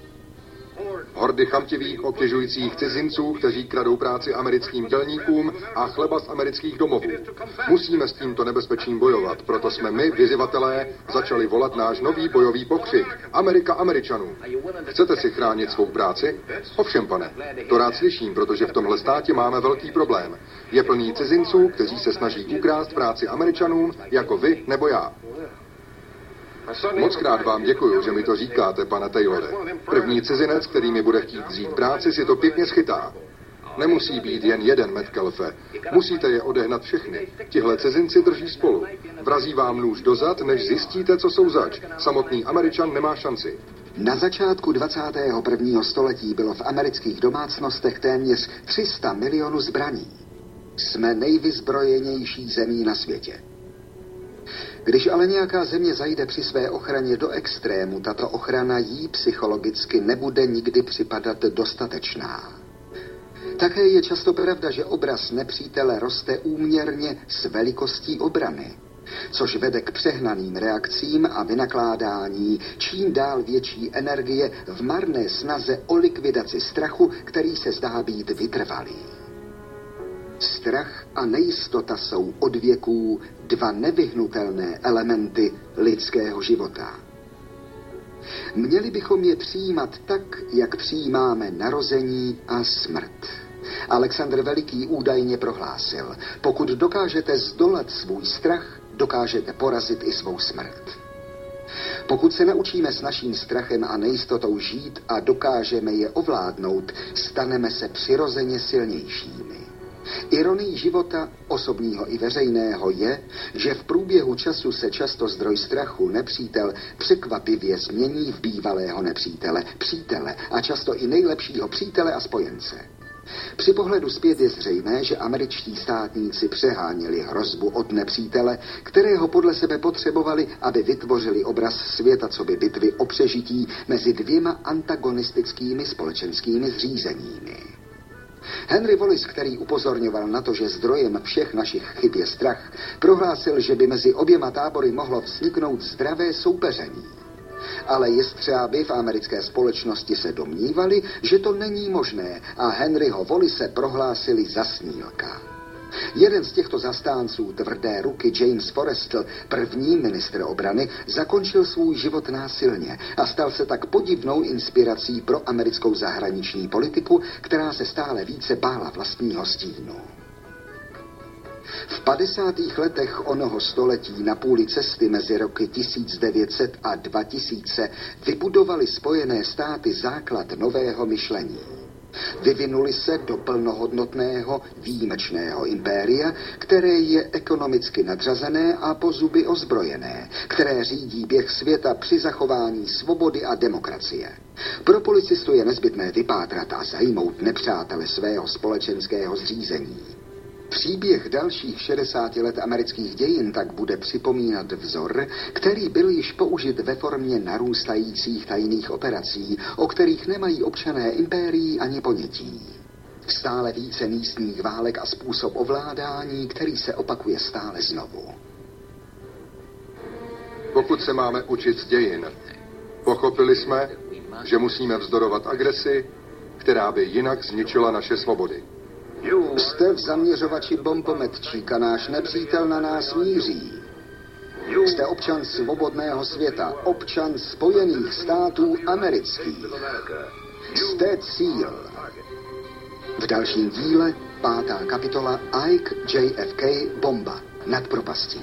Speaker 3: Hordy chamtivých, obtěžujících cizinců, kteří kradou práci americkým dělníkům a chleba z amerických domovů. Musíme s tímto nebezpečím bojovat, proto jsme my, vyzývatelé, začali volat náš nový bojový pokřik. Amerika Američanů. Chcete si chránit svou práci? Ovšem, pane, to rád slyším, protože v tomhle státě máme velký problém. Je plný cizinců, kteří se snaží ukrást práci Američanům, jako vy nebo já. Mockrát vám děkuju, že mi to říkáte, pane Taylore. První cizinec, který mi bude chtít vzít práci, si to pěkně schytá. Nemusí být jen jeden, Metcalfe. Musíte je odehnat všechny. Tihle cizinci drží spolu. Vrazí vám nůž dozad, než zjistíte, co jsou zač. Samotný Američan nemá šanci.
Speaker 2: Na začátku dvacátého prvního století bylo v amerických domácnostech téměř tři sta milionů zbraní. Jsme nejvyzbrojenější zemí na světě. Když ale nějaká země zajde při své ochraně do extrému, tato ochrana jí psychologicky nebude nikdy připadat dostatečná. Také je často pravda, že obraz nepřítele roste úměrně s velikostí obrany, což vede k přehnaným reakcím a vynakládání čím dál větší energie v marné snaze o likvidaci strachu, který se zdá být vytrvalý. Strach a nejistota jsou od věků dva nevyhnutelné elementy lidského života. Měli bychom je přijímat tak, jak přijímáme narození a smrt. Alexandr Veliký údajně prohlásil: pokud dokážete zdolat svůj strach, dokážete porazit i svou smrt. Pokud se naučíme s naším strachem a nejistotou žít a dokážeme je ovládnout, staneme se přirozeně silnějšími. Ironií života, osobního i veřejného, je, že v průběhu času se často zdroj strachu, nepřítel, překvapivě změní v bývalého nepřítele, přítele a často i nejlepšího přítele a spojence. Při pohledu zpět je zřejmé, že američtí státníci přeháněli hrozbu od nepřítele, kterého podle sebe potřebovali, aby vytvořili obraz světa coby bitvy o přežití mezi dvěma antagonistickými společenskými zřízeními. Henry Wallace, který upozorňoval na to, že zdrojem všech našich chyb je strach, prohlásil, že by mezi oběma tábory mohlo vzniknout zdravé soupeření. Ale jestřáby v americké společnosti se domnívali, že to není možné a Henryho Wallace prohlásili za snílka. Jeden z těchto zastánců tvrdé ruky, James Forrestal, první ministr obrany, zakončil svůj život násilně a stal se tak podivnou inspirací pro americkou zahraniční politiku, která se stále více bála vlastního stínu. V padesátých letech onoho století na půli cesty mezi roky tisíc devět set a dva tisíce vybudovaly Spojené státy základ nového myšlení. Vyvinuli se do plnohodnotného, výjimečného impéria, které je ekonomicky nadřazené a po zuby ozbrojené, které řídí běh světa při zachování svobody a demokracie. Pro policistu je nezbytné vypátrat a zajmout nepřátele svého společenského zřízení. Příběh dalších šedesáti let amerických dějin tak bude připomínat vzor, který byl již použit ve formě narůstajících tajných operací, o kterých nemají občané impérií ani ponětí. Stále více místních válek a způsob ovládání, který se opakuje stále znovu.
Speaker 3: Pokud se máme učit z dějin, pochopili jsme, že musíme vzdorovat agresi, která by jinak zničila naše svobody.
Speaker 2: Jste v zaměřovači bombometčíka, náš nepřítel na nás míří. Jste občan svobodného světa, občan Spojených států amerických. Jste cíl. V dalším díle pátá kapitola Ike J F K Bomba nad propastí.